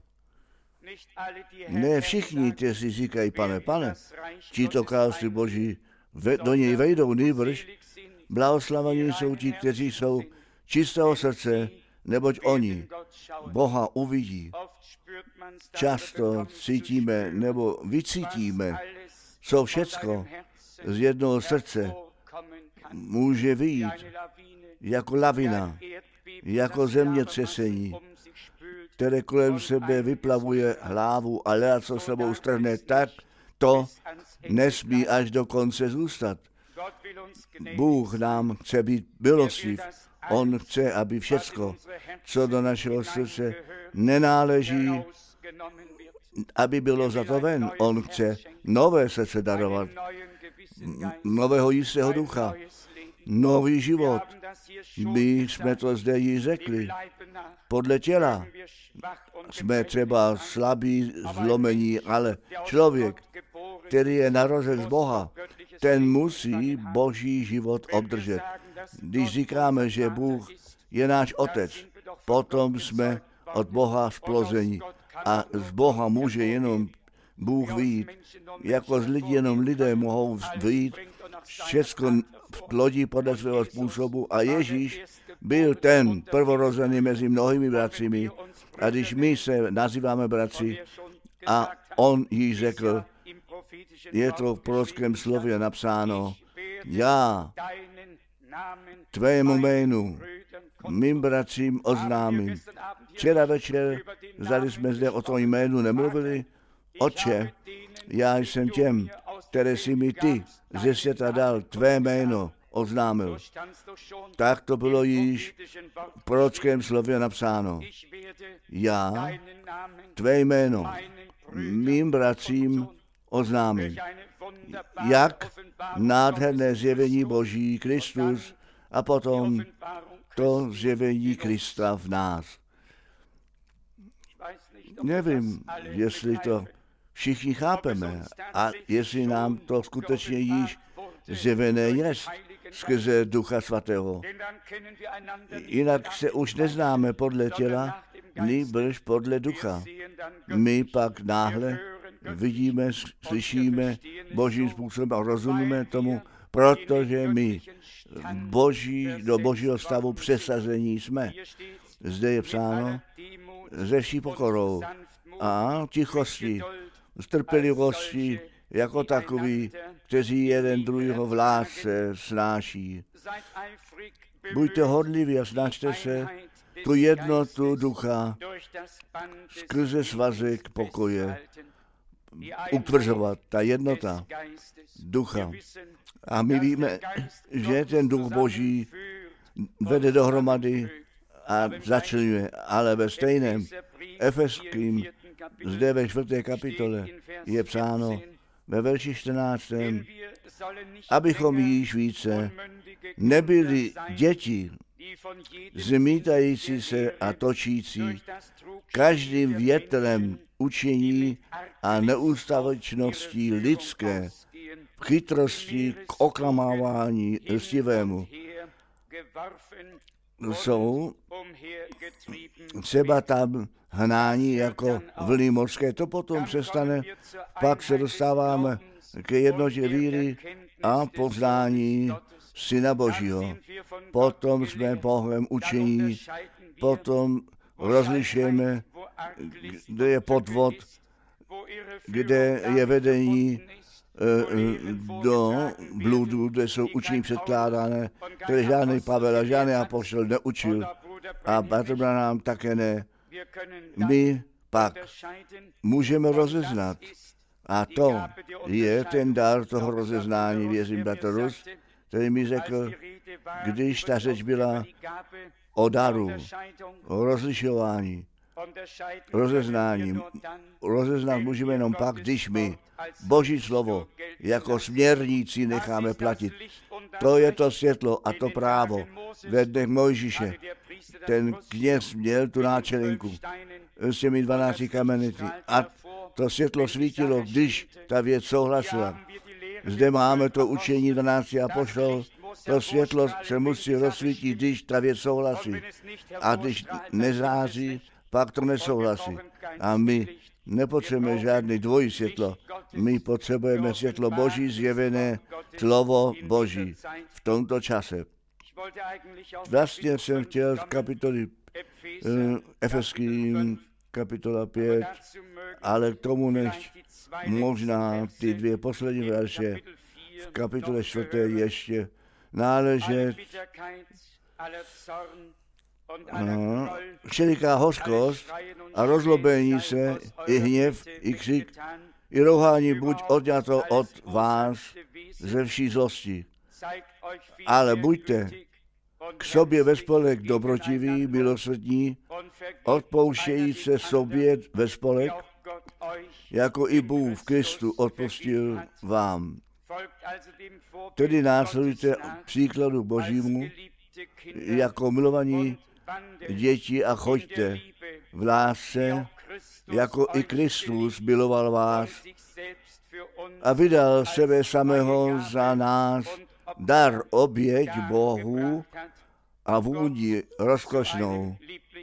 Ne všichni, kteří říkají, pane, pane, títo království Boží do něj vejdou, nýbrž blahoslavení jsou ti, kteří jsou čistého srdce, neboť oni Boha uvidí. Často cítíme nebo vycítíme, co všecko z jednoho srdce může vyjít jako lavina, jako zemětřesení, které kolem sebe vyplavuje hlavu a leda, co sebou strhne, tak to nesmí až do konce zůstat. Bůh nám chce být milostiv. On chce, aby všecko, co do našeho srdce nenáleží, aby bylo za to ven. On chce nové srdce darovat, nového jistého ducha, nový život. My jsme to zde již řekli. Podle těla jsme třeba slabí, zlomení, ale člověk, který je narozen z Boha, ten musí Boží život obdržet. Když říkáme, že Bůh je náš otec. Potom jsme od Boha splození. A z Boha může jenom Bůh vyjít. Jako z lidí jenom lidé mohou vyjít. Všechno plodí podle svého způsobu. A Ježíš byl ten prvorozený mezi mnohými bratřími. A když my se nazýváme bratři, a on jí řekl, je to v prorockém slově napsáno, já tvému jménu mým bratřím oznámím. Včera večer, zdali jsme zde o tom jménu nemluvili, Otče, já jsem těm, které si mi ty ze světa dal, tvé jméno oznámil. Tak to bylo již v prorockém slově napsáno. Já tvé jméno mým bratřím oznámím. Jak nádherné zjevení Boží Kristus a potom to zjevení Krista v nás. Nevím, jestli to všichni chápeme a jestli nám to skutečně již zjevené je skrze Ducha Svatého. Jinak se už neznáme podle těla, nýbrž podle Ducha. My pak náhle vidíme, slyšíme Božím způsobem a rozumíme tomu, protože my boží, do Božího stavu přesazení jsme. Zde je psáno, ze vší pokorou a tichosti, s trpělivostí, jako takový, kteří jeden druhého v lásce snáší. Buďte horliví a snažte se tu jednotu ducha skrze svazek pokoje utvrzovat. Ta jednota ducha. A my víme, že ten duch Boží vede dohromady a začlenuje, ale ve stejném Efeským, zde ve čtvrté kapitole, je psáno ve verši čtrnáctém abychom již více nebyli děti, zmítající se a točící každým větrem učení a neústavečností lidské, v chytrosti k oklamávání lstivému. Jsou třeba tam hnání jako vlny mořské, to potom přestane, pak se dostáváme ke jednotě víry a poznání Syna Božího. Potom jsme Bohem učení, potom rozlišujeme, kde je podvod, kde je vedení do bludu, kde jsou učení předkládané, které žádný Pavel a žádný apoštol neučil a bratr nám také ne. My pak můžeme rozeznat. A to je ten dar toho rozeznání, věřím, bratr Rus, který mi řekl, když ta řeč byla o daru, o rozlišování, rozeznání. Rozeznat můžeme jenom pak, když my Boží slovo jako směrníci necháme platit. To je to světlo a to právo. Ve dnech Mojžíše ten kněz měl tu náčelinku s těmi dvanácti kamenity a to světlo svítilo, když ta věc souhlasila. Zde máme to učení dvanácti apoštolů. To světlo se musí rozsvítit, když ta věc souhlasí. A když nezáří, pak to nesouhlasí. A my nepotřebujeme žádný dvojí světlo. My potřebujeme světlo Boží, zjevené slovo Boží v tomto čase. Vlastně jsem chtěl z kapitoly uh, Efeským, kapitola pět, ale k tomu než možná ty dvě poslední verše v kapitole čtvrté ještě náležet no, všeliká hořkost a rozlobení se, i hněv, i křik, i rouhání buď odňato od vás ze vší zlosti. Ale buďte k sobě ve spolek dobrotiví, milosrdní, odpouštějí se sobě ve spolek, jako i Bůh v Kristu odpustil vám. Tedy následujte příkladu Božímu, jako milovaní děti a choďte v lásce, jako i Kristus miloval vás a vydal sebe samého za nás, dar oběť Bohu a vůni rozkošnou.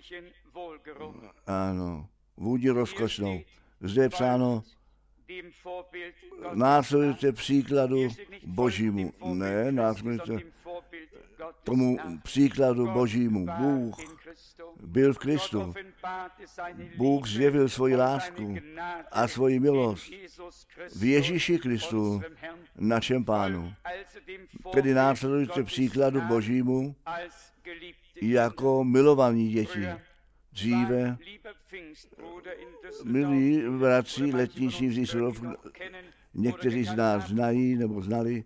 Ano, vůni rozkošnou. Zde je psáno, následujte příkladu Božímu. Ne, následujte tomu příkladu Božímu. Bůh byl v Kristu. Bůh zjevil svoji lásku a svoji milost v Ježíši Kristu, našem Pánu. Tedy následujte příkladu Božímu jako milovaní děti. Dříve, milí bratři, letniční Vříslov, někteří z nás znají nebo znali,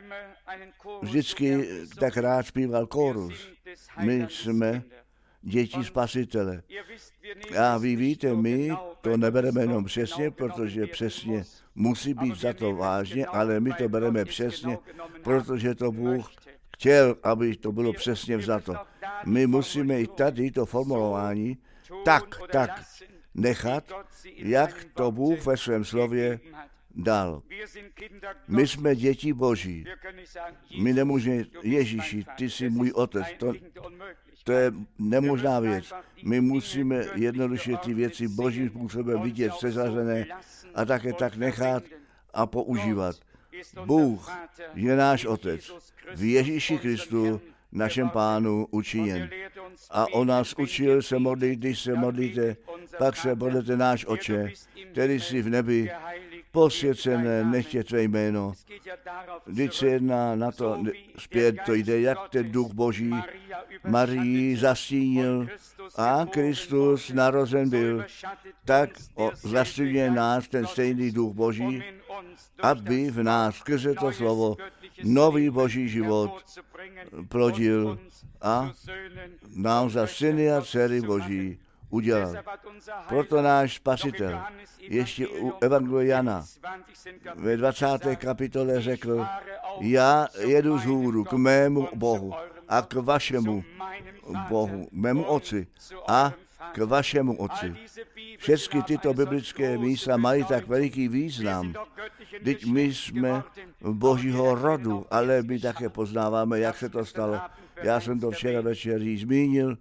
vždycky tak rád zpíval kórus. My jsme děti Spasitele. A vy víte, my to nebereme jenom přesně, protože přesně musí být za to vážně, ale my to bereme přesně, protože to Bůh chtěl, aby to bylo přesně vzato. My musíme i tady to formulování tak, tak nechat, jak to Bůh ve svém slově dal. My jsme děti Boží. My nemůžeme, Ježíši, ty jsi můj otec. To, to je nemožná věc. My musíme jednoduše ty věci Božím způsobem vidět, sezařené a také tak nechat a používat. Bůh je náš otec. V Ježíši Kristu, našem Pánu, učiněn. A on nás učil se modlit, když se modlíte, pak se modlete náš Otče, který jsi v nebi, posvěcené nechtě tvé jméno. Když se jedná na to, zpět to jde, jak ten duch Boží Marii zastínil a Kristus narozen byl, tak zastínil nás ten stejný duch Boží, aby v nás skrze to slovo nový Boží život plodil a nám za syny a dcery Boží udělal. Proto náš Spasitel ještě u Evangelia Jana ve dvacáté kapitole řekl, já jedu z hůru k mému Bohu a k vašemu Bohu, mému Otci a k vašemu Otci. Všechny tyto biblické místa mají tak veliký význam. Vždyť my jsme Božího rodu, ale my také poznáváme, jak se to stalo. Já jsem to včera večer zmínil.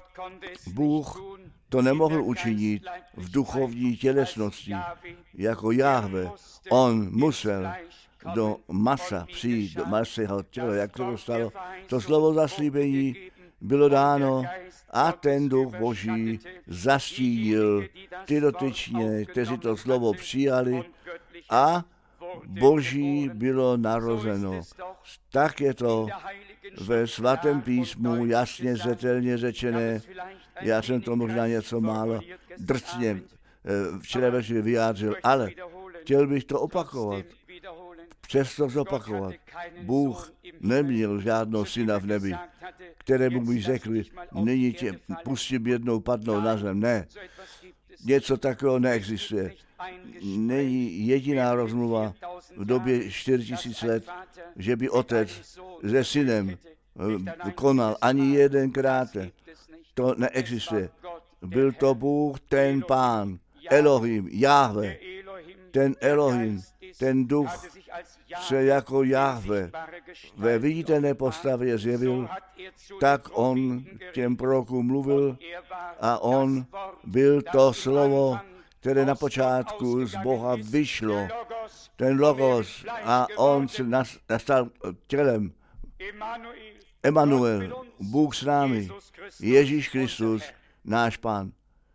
Bůh to nemohl učinit v duchovní tělesnosti, jako Jahve. On musel do masa přijít, do masého těla, jak to stalo. To slovo zaslíbení bylo dáno a ten duch Boží zastínil ty dotyčně, kteří to slovo přijali a Boží bylo narozeno. Tak je to ve svatém písmu jasně zřetelně řečené. Já jsem to možná něco málo drsně včera večer vyjádřil, ale chtěl bych to opakovat. Přesto zopakovat. Bůh neměl žádného syna v nebi, kterému by řekli, nyní tě pustím jednou padnout na zem. Ne, něco takového neexistuje. Není jediná rozmluva v době čtyři tisíce let, že by otec se synem konal ani jedenkrát. To neexistuje. Byl to Bůh, ten Pán, Elohim, Jahve, ten Elohim, ten duch se jako Jahve ve viditelné postavě zjevil, tak on těm prorokům mluvil a on byl to slovo, které na počátku z Boha vyšlo, ten Logos, a on se nastal tělem. Emanuel, Bůh s námi, Ježíš Kristus, náš Pán.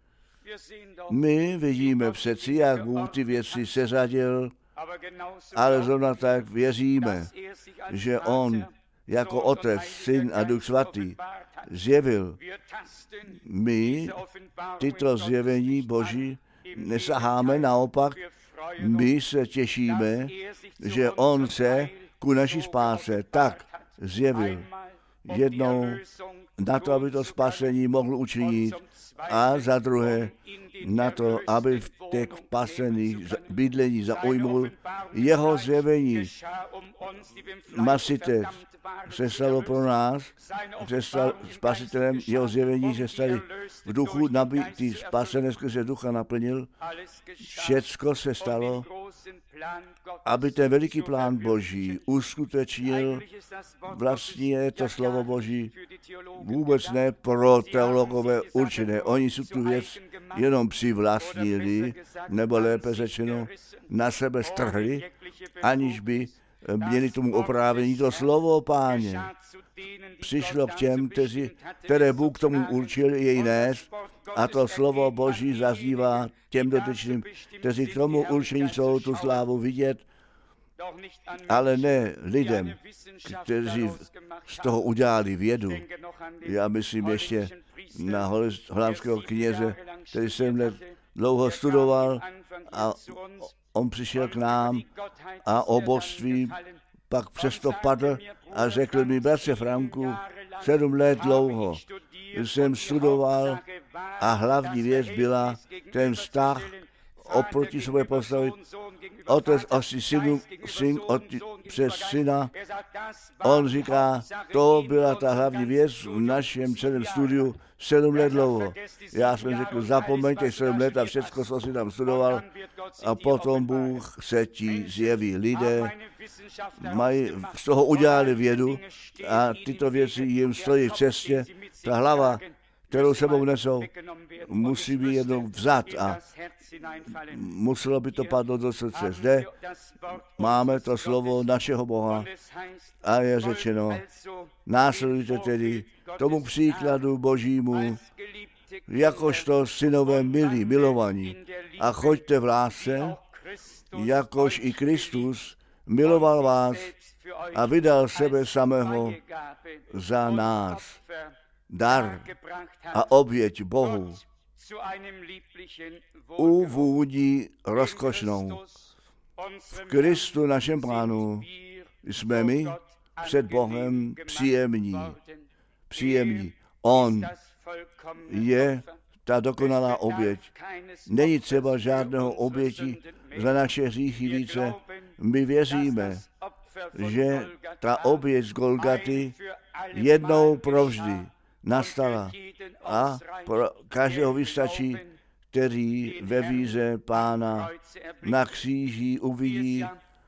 My vidíme přeci, jak Bůh ty věci seřadil, ale zrovna tak věříme, že on jako Otec, Syn a Duch Svatý zjevil. My tyto zjevení Boží nesaháme, naopak my se těšíme, že on se ku naší spáse tak zjevil jednou na to, aby to spasení mohl učinit, a za druhé na to, aby v těch pasených bydlení zaujmul jeho zjevení. Masitec se stalo pro nás, se stal spasitelem, jeho zjevení se stali v duchu nabitý, spasené skrze ducha naplnil. Všecko se stalo, aby ten veliký plán Boží uskutečnil. Vlastně je to slovo Boží vůbec ne pro teologové určené. Oni si tu věc jenom přivlastnili, nebo lépe řečeno, na sebe strhli, aniž by měli tomu oprávnění. To slovo Páně přišlo k těm, kteří, které Bůh k tomu určil jej nést, a to slovo Boží zaznívá těm dotyčným, kteří k tomu určení jsou tu slávu vidět, ale ne lidem, kteří z toho udělali vědu. Já myslím ještě na holandského kněze, který sedm let dlouho studoval, a on přišel k nám a o božství pak přesto padl a řekl mi: bratře Franku, sedm let dlouho jsem studoval a hlavní věc byla ten vztah oproti sobě postavit. Otec asi synu, syn oti, přes syna. On říká, to byla ta hlavní věc v našem celém studiu sedm let dlouho. Já jsem řekl, zapomeňte sedm let a všecko, co si tam studoval, a potom Bůh se ti zjeví. Lidé mají, z toho udělali vědu a tyto věci jim stojí v cestě. Ta hlava, kterou sebou nesou, musí být jednou vzat a muselo by to padnout do srdce. Zde máme to slovo našeho Boha a je řečeno, následujte tedy tomu příkladu Božímu, jakožto synové milí, milovaní, a choďte v lásce, jakož i Kristus miloval vás a vydal sebe samého za nás. Dar a oběť Bohu úvůdí rozkošnou. V Kristu našem Pánu jsme my před Bohem příjemní. Příjemní. On je ta dokonalá oběť. Není třeba žádného oběti za naše hříchy více. My věříme, že ta oběť z Golgaty jednou provždy nastala a pro každého vystačí, který ve víře Pána na kříži uvidí.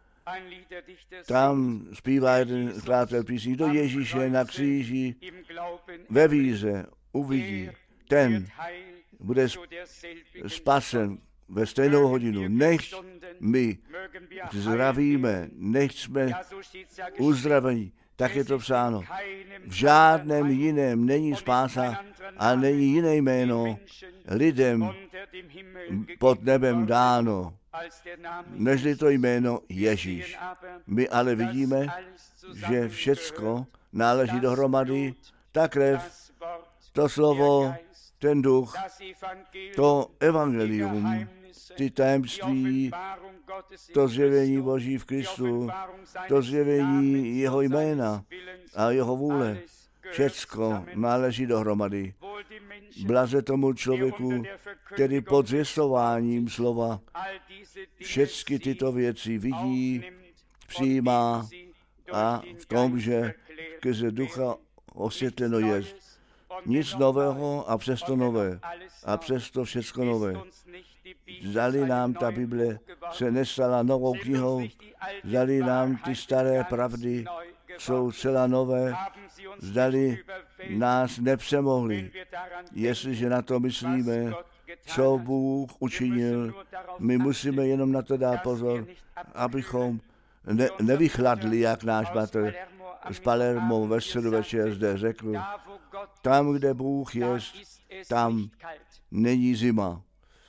Tam zpívá jeden skladatel písní, do Ježíše na kříži ve víře uvidí. Ten bude spasen ve stejnou hodinu. Nechť my zdravíme, nechť jsme uzdravení. Tak je to psáno. V žádném jiném není spása a není jiné jméno lidem pod nebem dáno, nežli to jméno Ježíš. My ale vidíme, že všecko náleží dohromady, ta krev, to slovo, ten duch, to evangelium, ty tajemství, to zjevení Boží v Kristu, to zjevení jeho jména a jeho vůle. Všecko náleží dohromady. Blaze tomu člověku, který pod zvěstováním slova všechny tyto věci vidí, přijímá a v tom, že skrze ducha osvětleno je. Nic nového a přesto nové. A přesto všecko nové. Zdali nám ta Bible se nestala novou knihou, zdali nám ty staré pravdy jsou celá nové, zdali nás nepřemohli. Jestliže na to myslíme, co Bůh učinil, my musíme jenom na to dát pozor, abychom ne, nevychladli, jak náš bratr z Palermo ve středu večer zde řekl. Tam, kde Bůh je, tam není zima.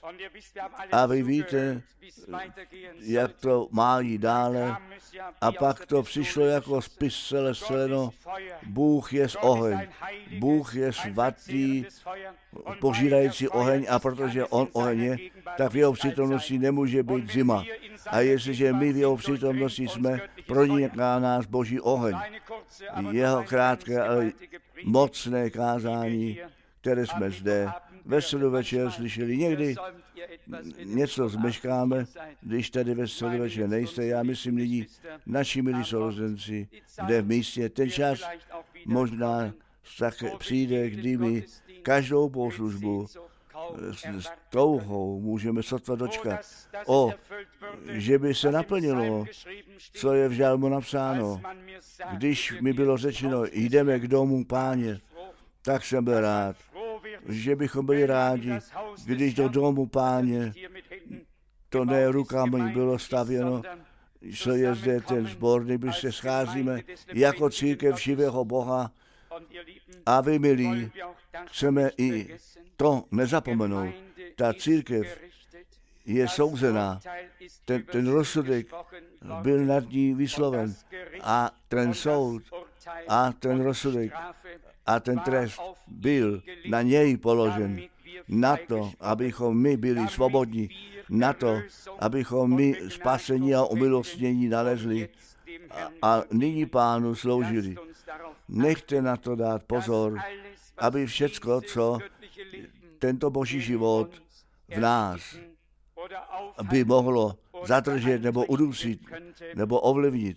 A vy víte, jak to má jít dále. A pak to přišlo jako spis celé scéno. Bůh je oheň. Bůh je svatý, požírající oheň, a protože on oheň je, tak v jeho přítomnosti nemůže být zima. A jestliže my v jeho přítomnosti jsme, proniká nás Boží oheň. Jeho krátké, ale mocné kázání, které jsme zde ve středu večer slyšeli. Někdy něco zmeškáme, když tady ve středu večer nejste. Já myslím nyní, naši milí sourozenci, kde v místě ten čas možná tak přijde, kdy my každou bohoslužbu s, s touhou můžeme sotva dočkat. O, že by se naplnilo, co je v žalmu napsáno. Když mi bylo řečeno, jdeme k domu Páně, tak jsem byl rád, že bychom byli rádi, když do domu Páně to ne rukami bylo stavěno, co je zde ten sbor, nebož se scházíme jako církev živého Boha. A vy, milí, chceme i to nezapomenout. Ta církev je souzená. Ten, ten rozsudek byl nad ní vysloven. A ten soud a ten rozsudek a ten trest byl na něj položen. Na to, abychom my byli svobodní. Na to, abychom my spasení a umilostnění nalezli a, a nyní Pánu sloužili. Nechte na to dát pozor, aby všecko, co tento boží život v nás by mohlo zadržet nebo udusit nebo ovlivnit,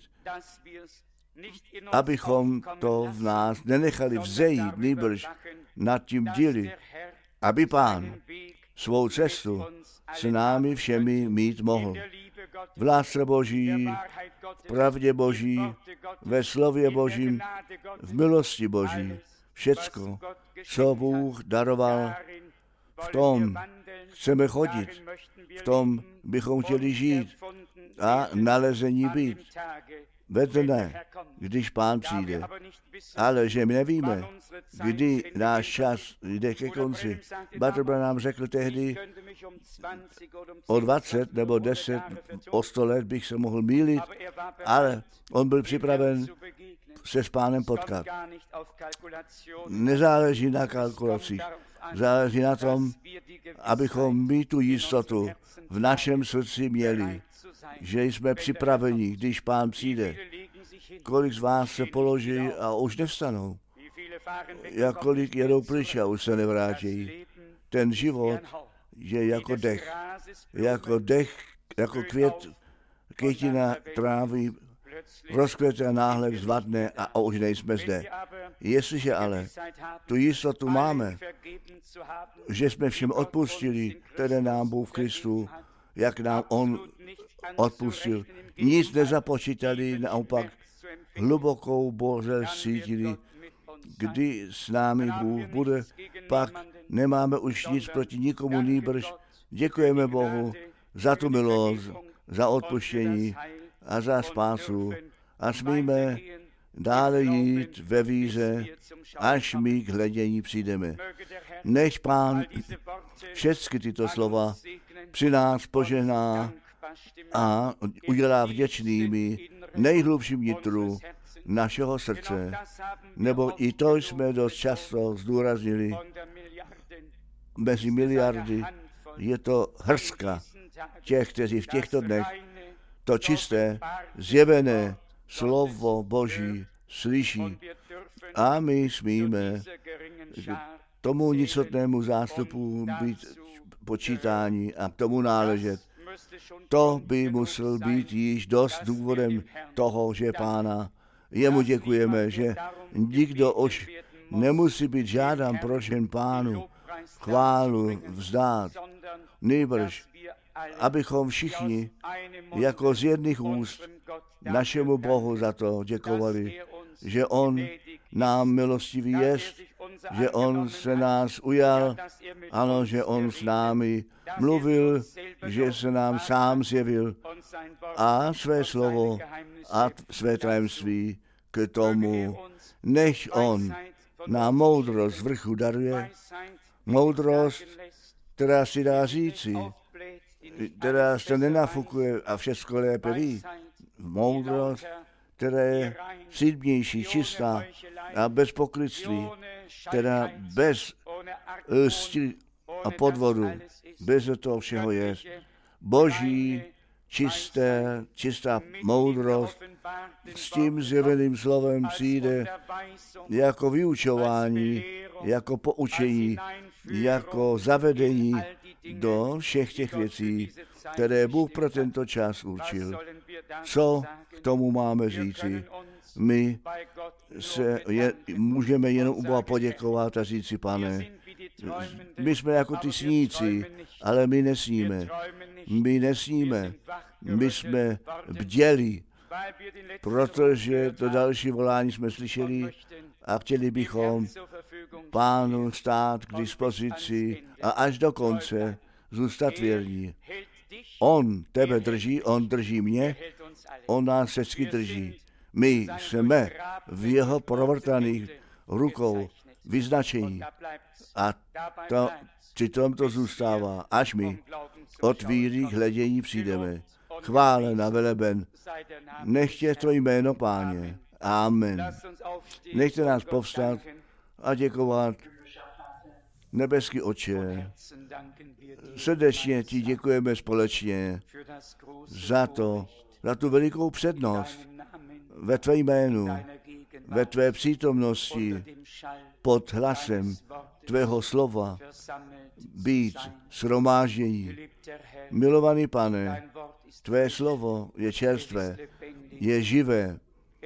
abychom to v nás nenechali vzejít, nýbrž nad tím díli, aby Pán svou cestu s námi všemi mít mohl. V lásce Boží, v pravdě Boží, ve slově Božím, v milosti Boží. Všecko, co Bůh daroval, v tom chceme chodit, v tom bychom chtěli žít a nalezení být. Ve dne, když Pán přijde. Ale že my nevíme, kdy náš čas jde ke konci. Bratr nám řekl tehdy, o dvacet nebo deset, o sto let bych se mohl mýlit, ale on byl připraven se s Pánem potkat. Nezáleží na kalkulacích, záleží na tom, abychom my tu jistotu v našem srdci měli, že jsme připraveni, když Pán přijde. Kolik z vás se položí a už nevstanou. Jak kolik jedou pryč a už se nevrátí. Ten život je jako dech. Jako dech, jako květ, květina trávy, rozkvěte a náhle vzvadne a už nejsme zde. Jestliže ale tu jistotu máme, že jsme všem odpustili, které nám Bůh v Kristu, jak nám On odpustil. Nic nezapočítali, naopak hlubokou boře cítili, kdy s námi Bůh bude, pak nemáme už nic proti nikomu, nýbrž děkujeme Bohu za tu milost, za odpuštění a za spásu a smíme dále jít ve víře, až my k hledění přijdeme. Nech Pán všechny tyto slova při nás požehná a udělá vděčnými nejhlubším nitru našeho srdce, nebo i to jsme dost často zdůraznili. Mezi miliardy je to hrstka těch, kteří v těchto dnech to čisté, zjevené slovo Boží slyší. A my smíme tomu nicotnému zástupu být počítání a tomu náležet. To by musel být již dost důvodem toho, že Pána, jemu děkujeme, že nikdo už nemusí být žádán prošen Pánu chválu vzdát, nýbrž abychom všichni jako z jedných úst našemu Bohu za to děkovali, že On nám milostivý jest, že On se nás ujal, ano, že On s námi mluvil, že se nám sám zjevil a své slovo a své tajemství k tomu, než On nám moudrost z vrchu daruje, moudrost, která si dá říci, která se nenafukuje a všechno lépe ví, moudrost, která je sídnější, čistá a bez pokrytství, která bez lsti a podvodu, bez toho všeho je. Boží čisté, čistá moudrost s tím zjeveným slovem přijde jako vyučování, jako poučení, jako zavedení do všech těch věcí, které Bůh pro tento čas určil. Co k tomu máme říci? My se je, můžeme jenom u Boha poděkovat a říci, Pane, my jsme jako ty sníci, ale my nesníme. My nesníme. My jsme bděli, protože to další volání jsme slyšeli a chtěli bychom Pánu stát k dispozici a až do konce zůstat věrní. On tebe drží, on drží mě, on nás všechny drží. My jsme v jeho provrtaných rukou vyznačení a to, přitom to zůstává, až my od víry k hledění přijdeme. Chválen a veleben, nechtě to jméno, Páně. Amen. Nechte nás povstat a děkovat. Nebeský Otče, srdečně ti děkujeme společně za to, za tu velikou přednost ve tvé jménu, ve tvé přítomnosti, pod hlasem tvého slova být shromáždění. Milovaný Pane, tvé slovo je čerstvé, je živé,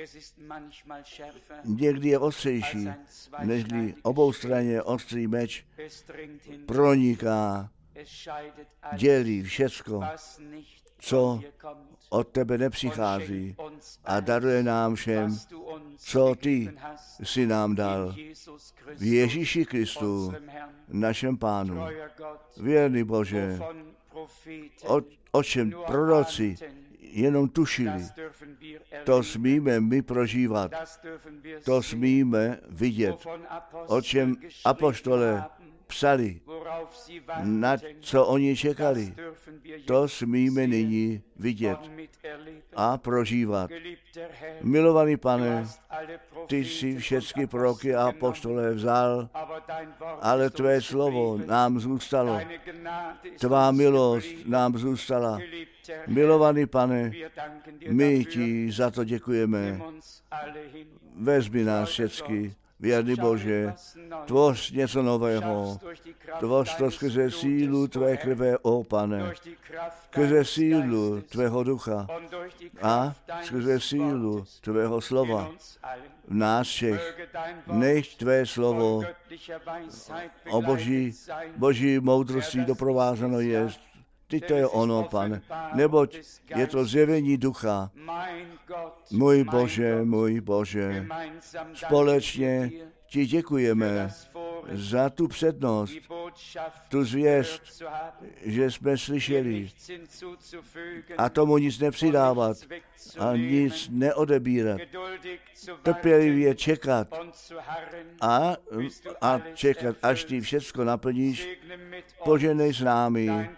někdy je ostřejší, nežli oboustranně ostrý meč proniká, dělí všecko, co od tebe nepřichází a daruje nám všem, co ty si nám dal. V Ježíši Kristu, našem Pánu. Věrný Bože, o, o čem proroci jenom tušili, to smíme my prožívat, to smíme vidět, o čem apoštole psali, na co oni čekali, to smíme nyní vidět a prožívat. Milovaný Pane, ty jsi všechny proroky a apoštole vzal, ale tvé slovo nám zůstalo. Tvá milost nám zůstala. Milovaný Pane, my ti za to děkujeme. Vezmi nás všechny. Věrný Bože, tvoř něco nového, tvoř to skrze sílu tvé krve, o Pane, skrze sílu tvého ducha a skrze sílu tvého slova v nás všech. Nech tvé slovo o boží, boží moudrostí doprovázeno jest. Ty to je ono, Pane, neboť je to zjevení ducha. Můj Bože, můj Bože, společně ti děkujeme za tu přednost, tu zvěst, že jsme slyšeli a tomu nic nepřidávat a nic neodebírat. Trpělivě čekat a, a čekat, až ty všecko naplníš. Poženej s námi,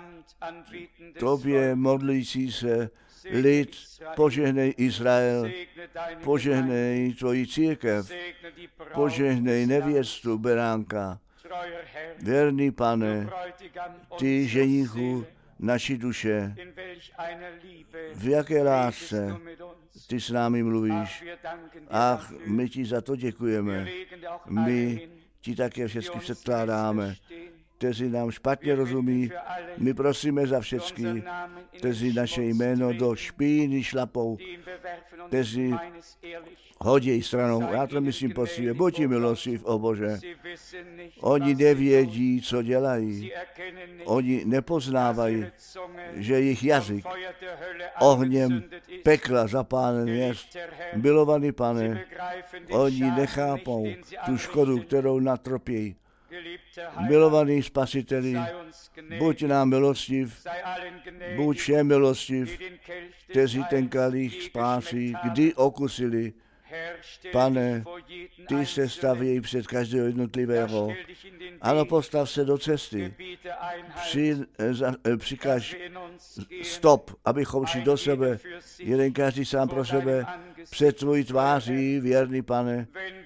tobě modlící se lid, požehnej Izrael, požehnej tvoji církev, požehnej nevěstu beránka. Věrný Pane, ty ženichu naší duše, v jaké lásce ty s námi mluvíš. Ach, my ti za to děkujeme. My ti také všechny předkládáme, kteří nám špatně rozumí. My prosíme za všechny, kteří naše jméno do špíny šlapou, kteří hodí stranou. Já to myslím poctivě. Buď jim milostiv, o Bože. Oni nevědí, co dělají. Oni nepoznávají, že jejich jazyk ohněm pekla zapálen jest. Milovaný Pane, oni nechápou tu škodu, kterou natropějí. Milovaný Spasiteli, buď nám milostiv, buď všem milostiv, kteří ten kalich spásí, kdy okusili. Pane, ty se stavěj před každého jednotlivého. Ano, postav se do cesty. Při, za, přikaž stop, abychom šli do sebe, jeden každý sám pro sebe, před tvojí tváří, věrný Pane.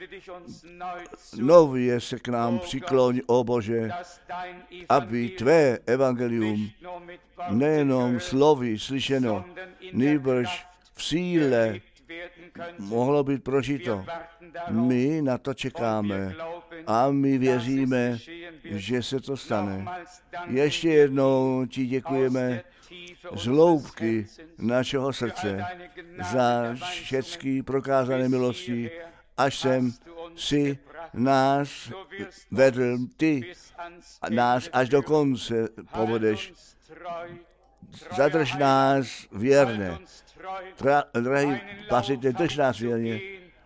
Nově se k nám přikloň, o Bože, aby tvé evangelium nejenom slovy slyšeno, nýbrž v síle mohlo být prožito. My na to čekáme a my věříme, že se to stane. Ještě jednou ti děkujeme z hloubky našeho srdce za všechny prokázané milosti, až sem si nás vedl, ty nás až do konce povedeš. Zadrž nás věrně. Drahý Spasitel, drž nás věrně.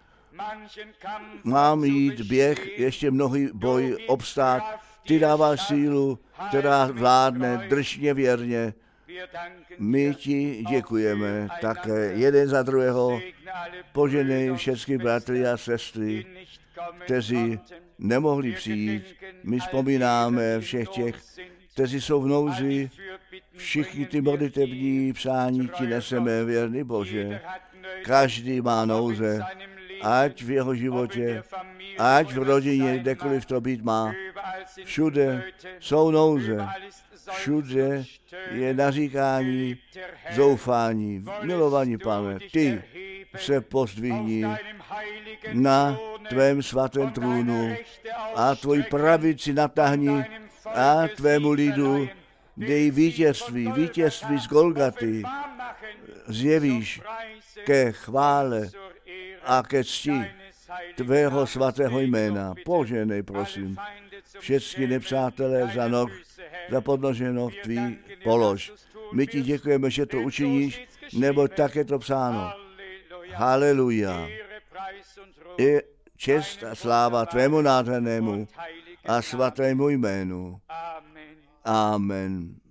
Mám jít běh, ještě mnohý boj obstát. Ty dáváš sílu, která vládne, drž mě věrně. My ti děkujeme také jeden za druhého. Poženej všechny bratry a sestry, kteří nemohli přijít. My vzpomínáme všech těch, kteří jsou v nouzi. Všichni ty modlitební přání ti neseme, věrný Bože. Každý má nouze, ať v jeho životě, ať v rodině, kdekoliv to být má. Všude jsou nouze, všude je naříkání, zoufání. Milovaní Pane, ty se pozdvihni na tvém svatém trůnu a tvoji pravici natáhni a tvému lidu dej vítězství, vítězství z Golgaty zjevíš ke chvále a ke cti tvého svatého jména. Poženej, prosím, všechny nepřátelé za noh, za podnoženou tvý polož. My ti děkujeme, že to učiníš, nebo tak je to psáno. Haleluja. I čest a sláva tvému nádhernému a svatému jménu. Amen.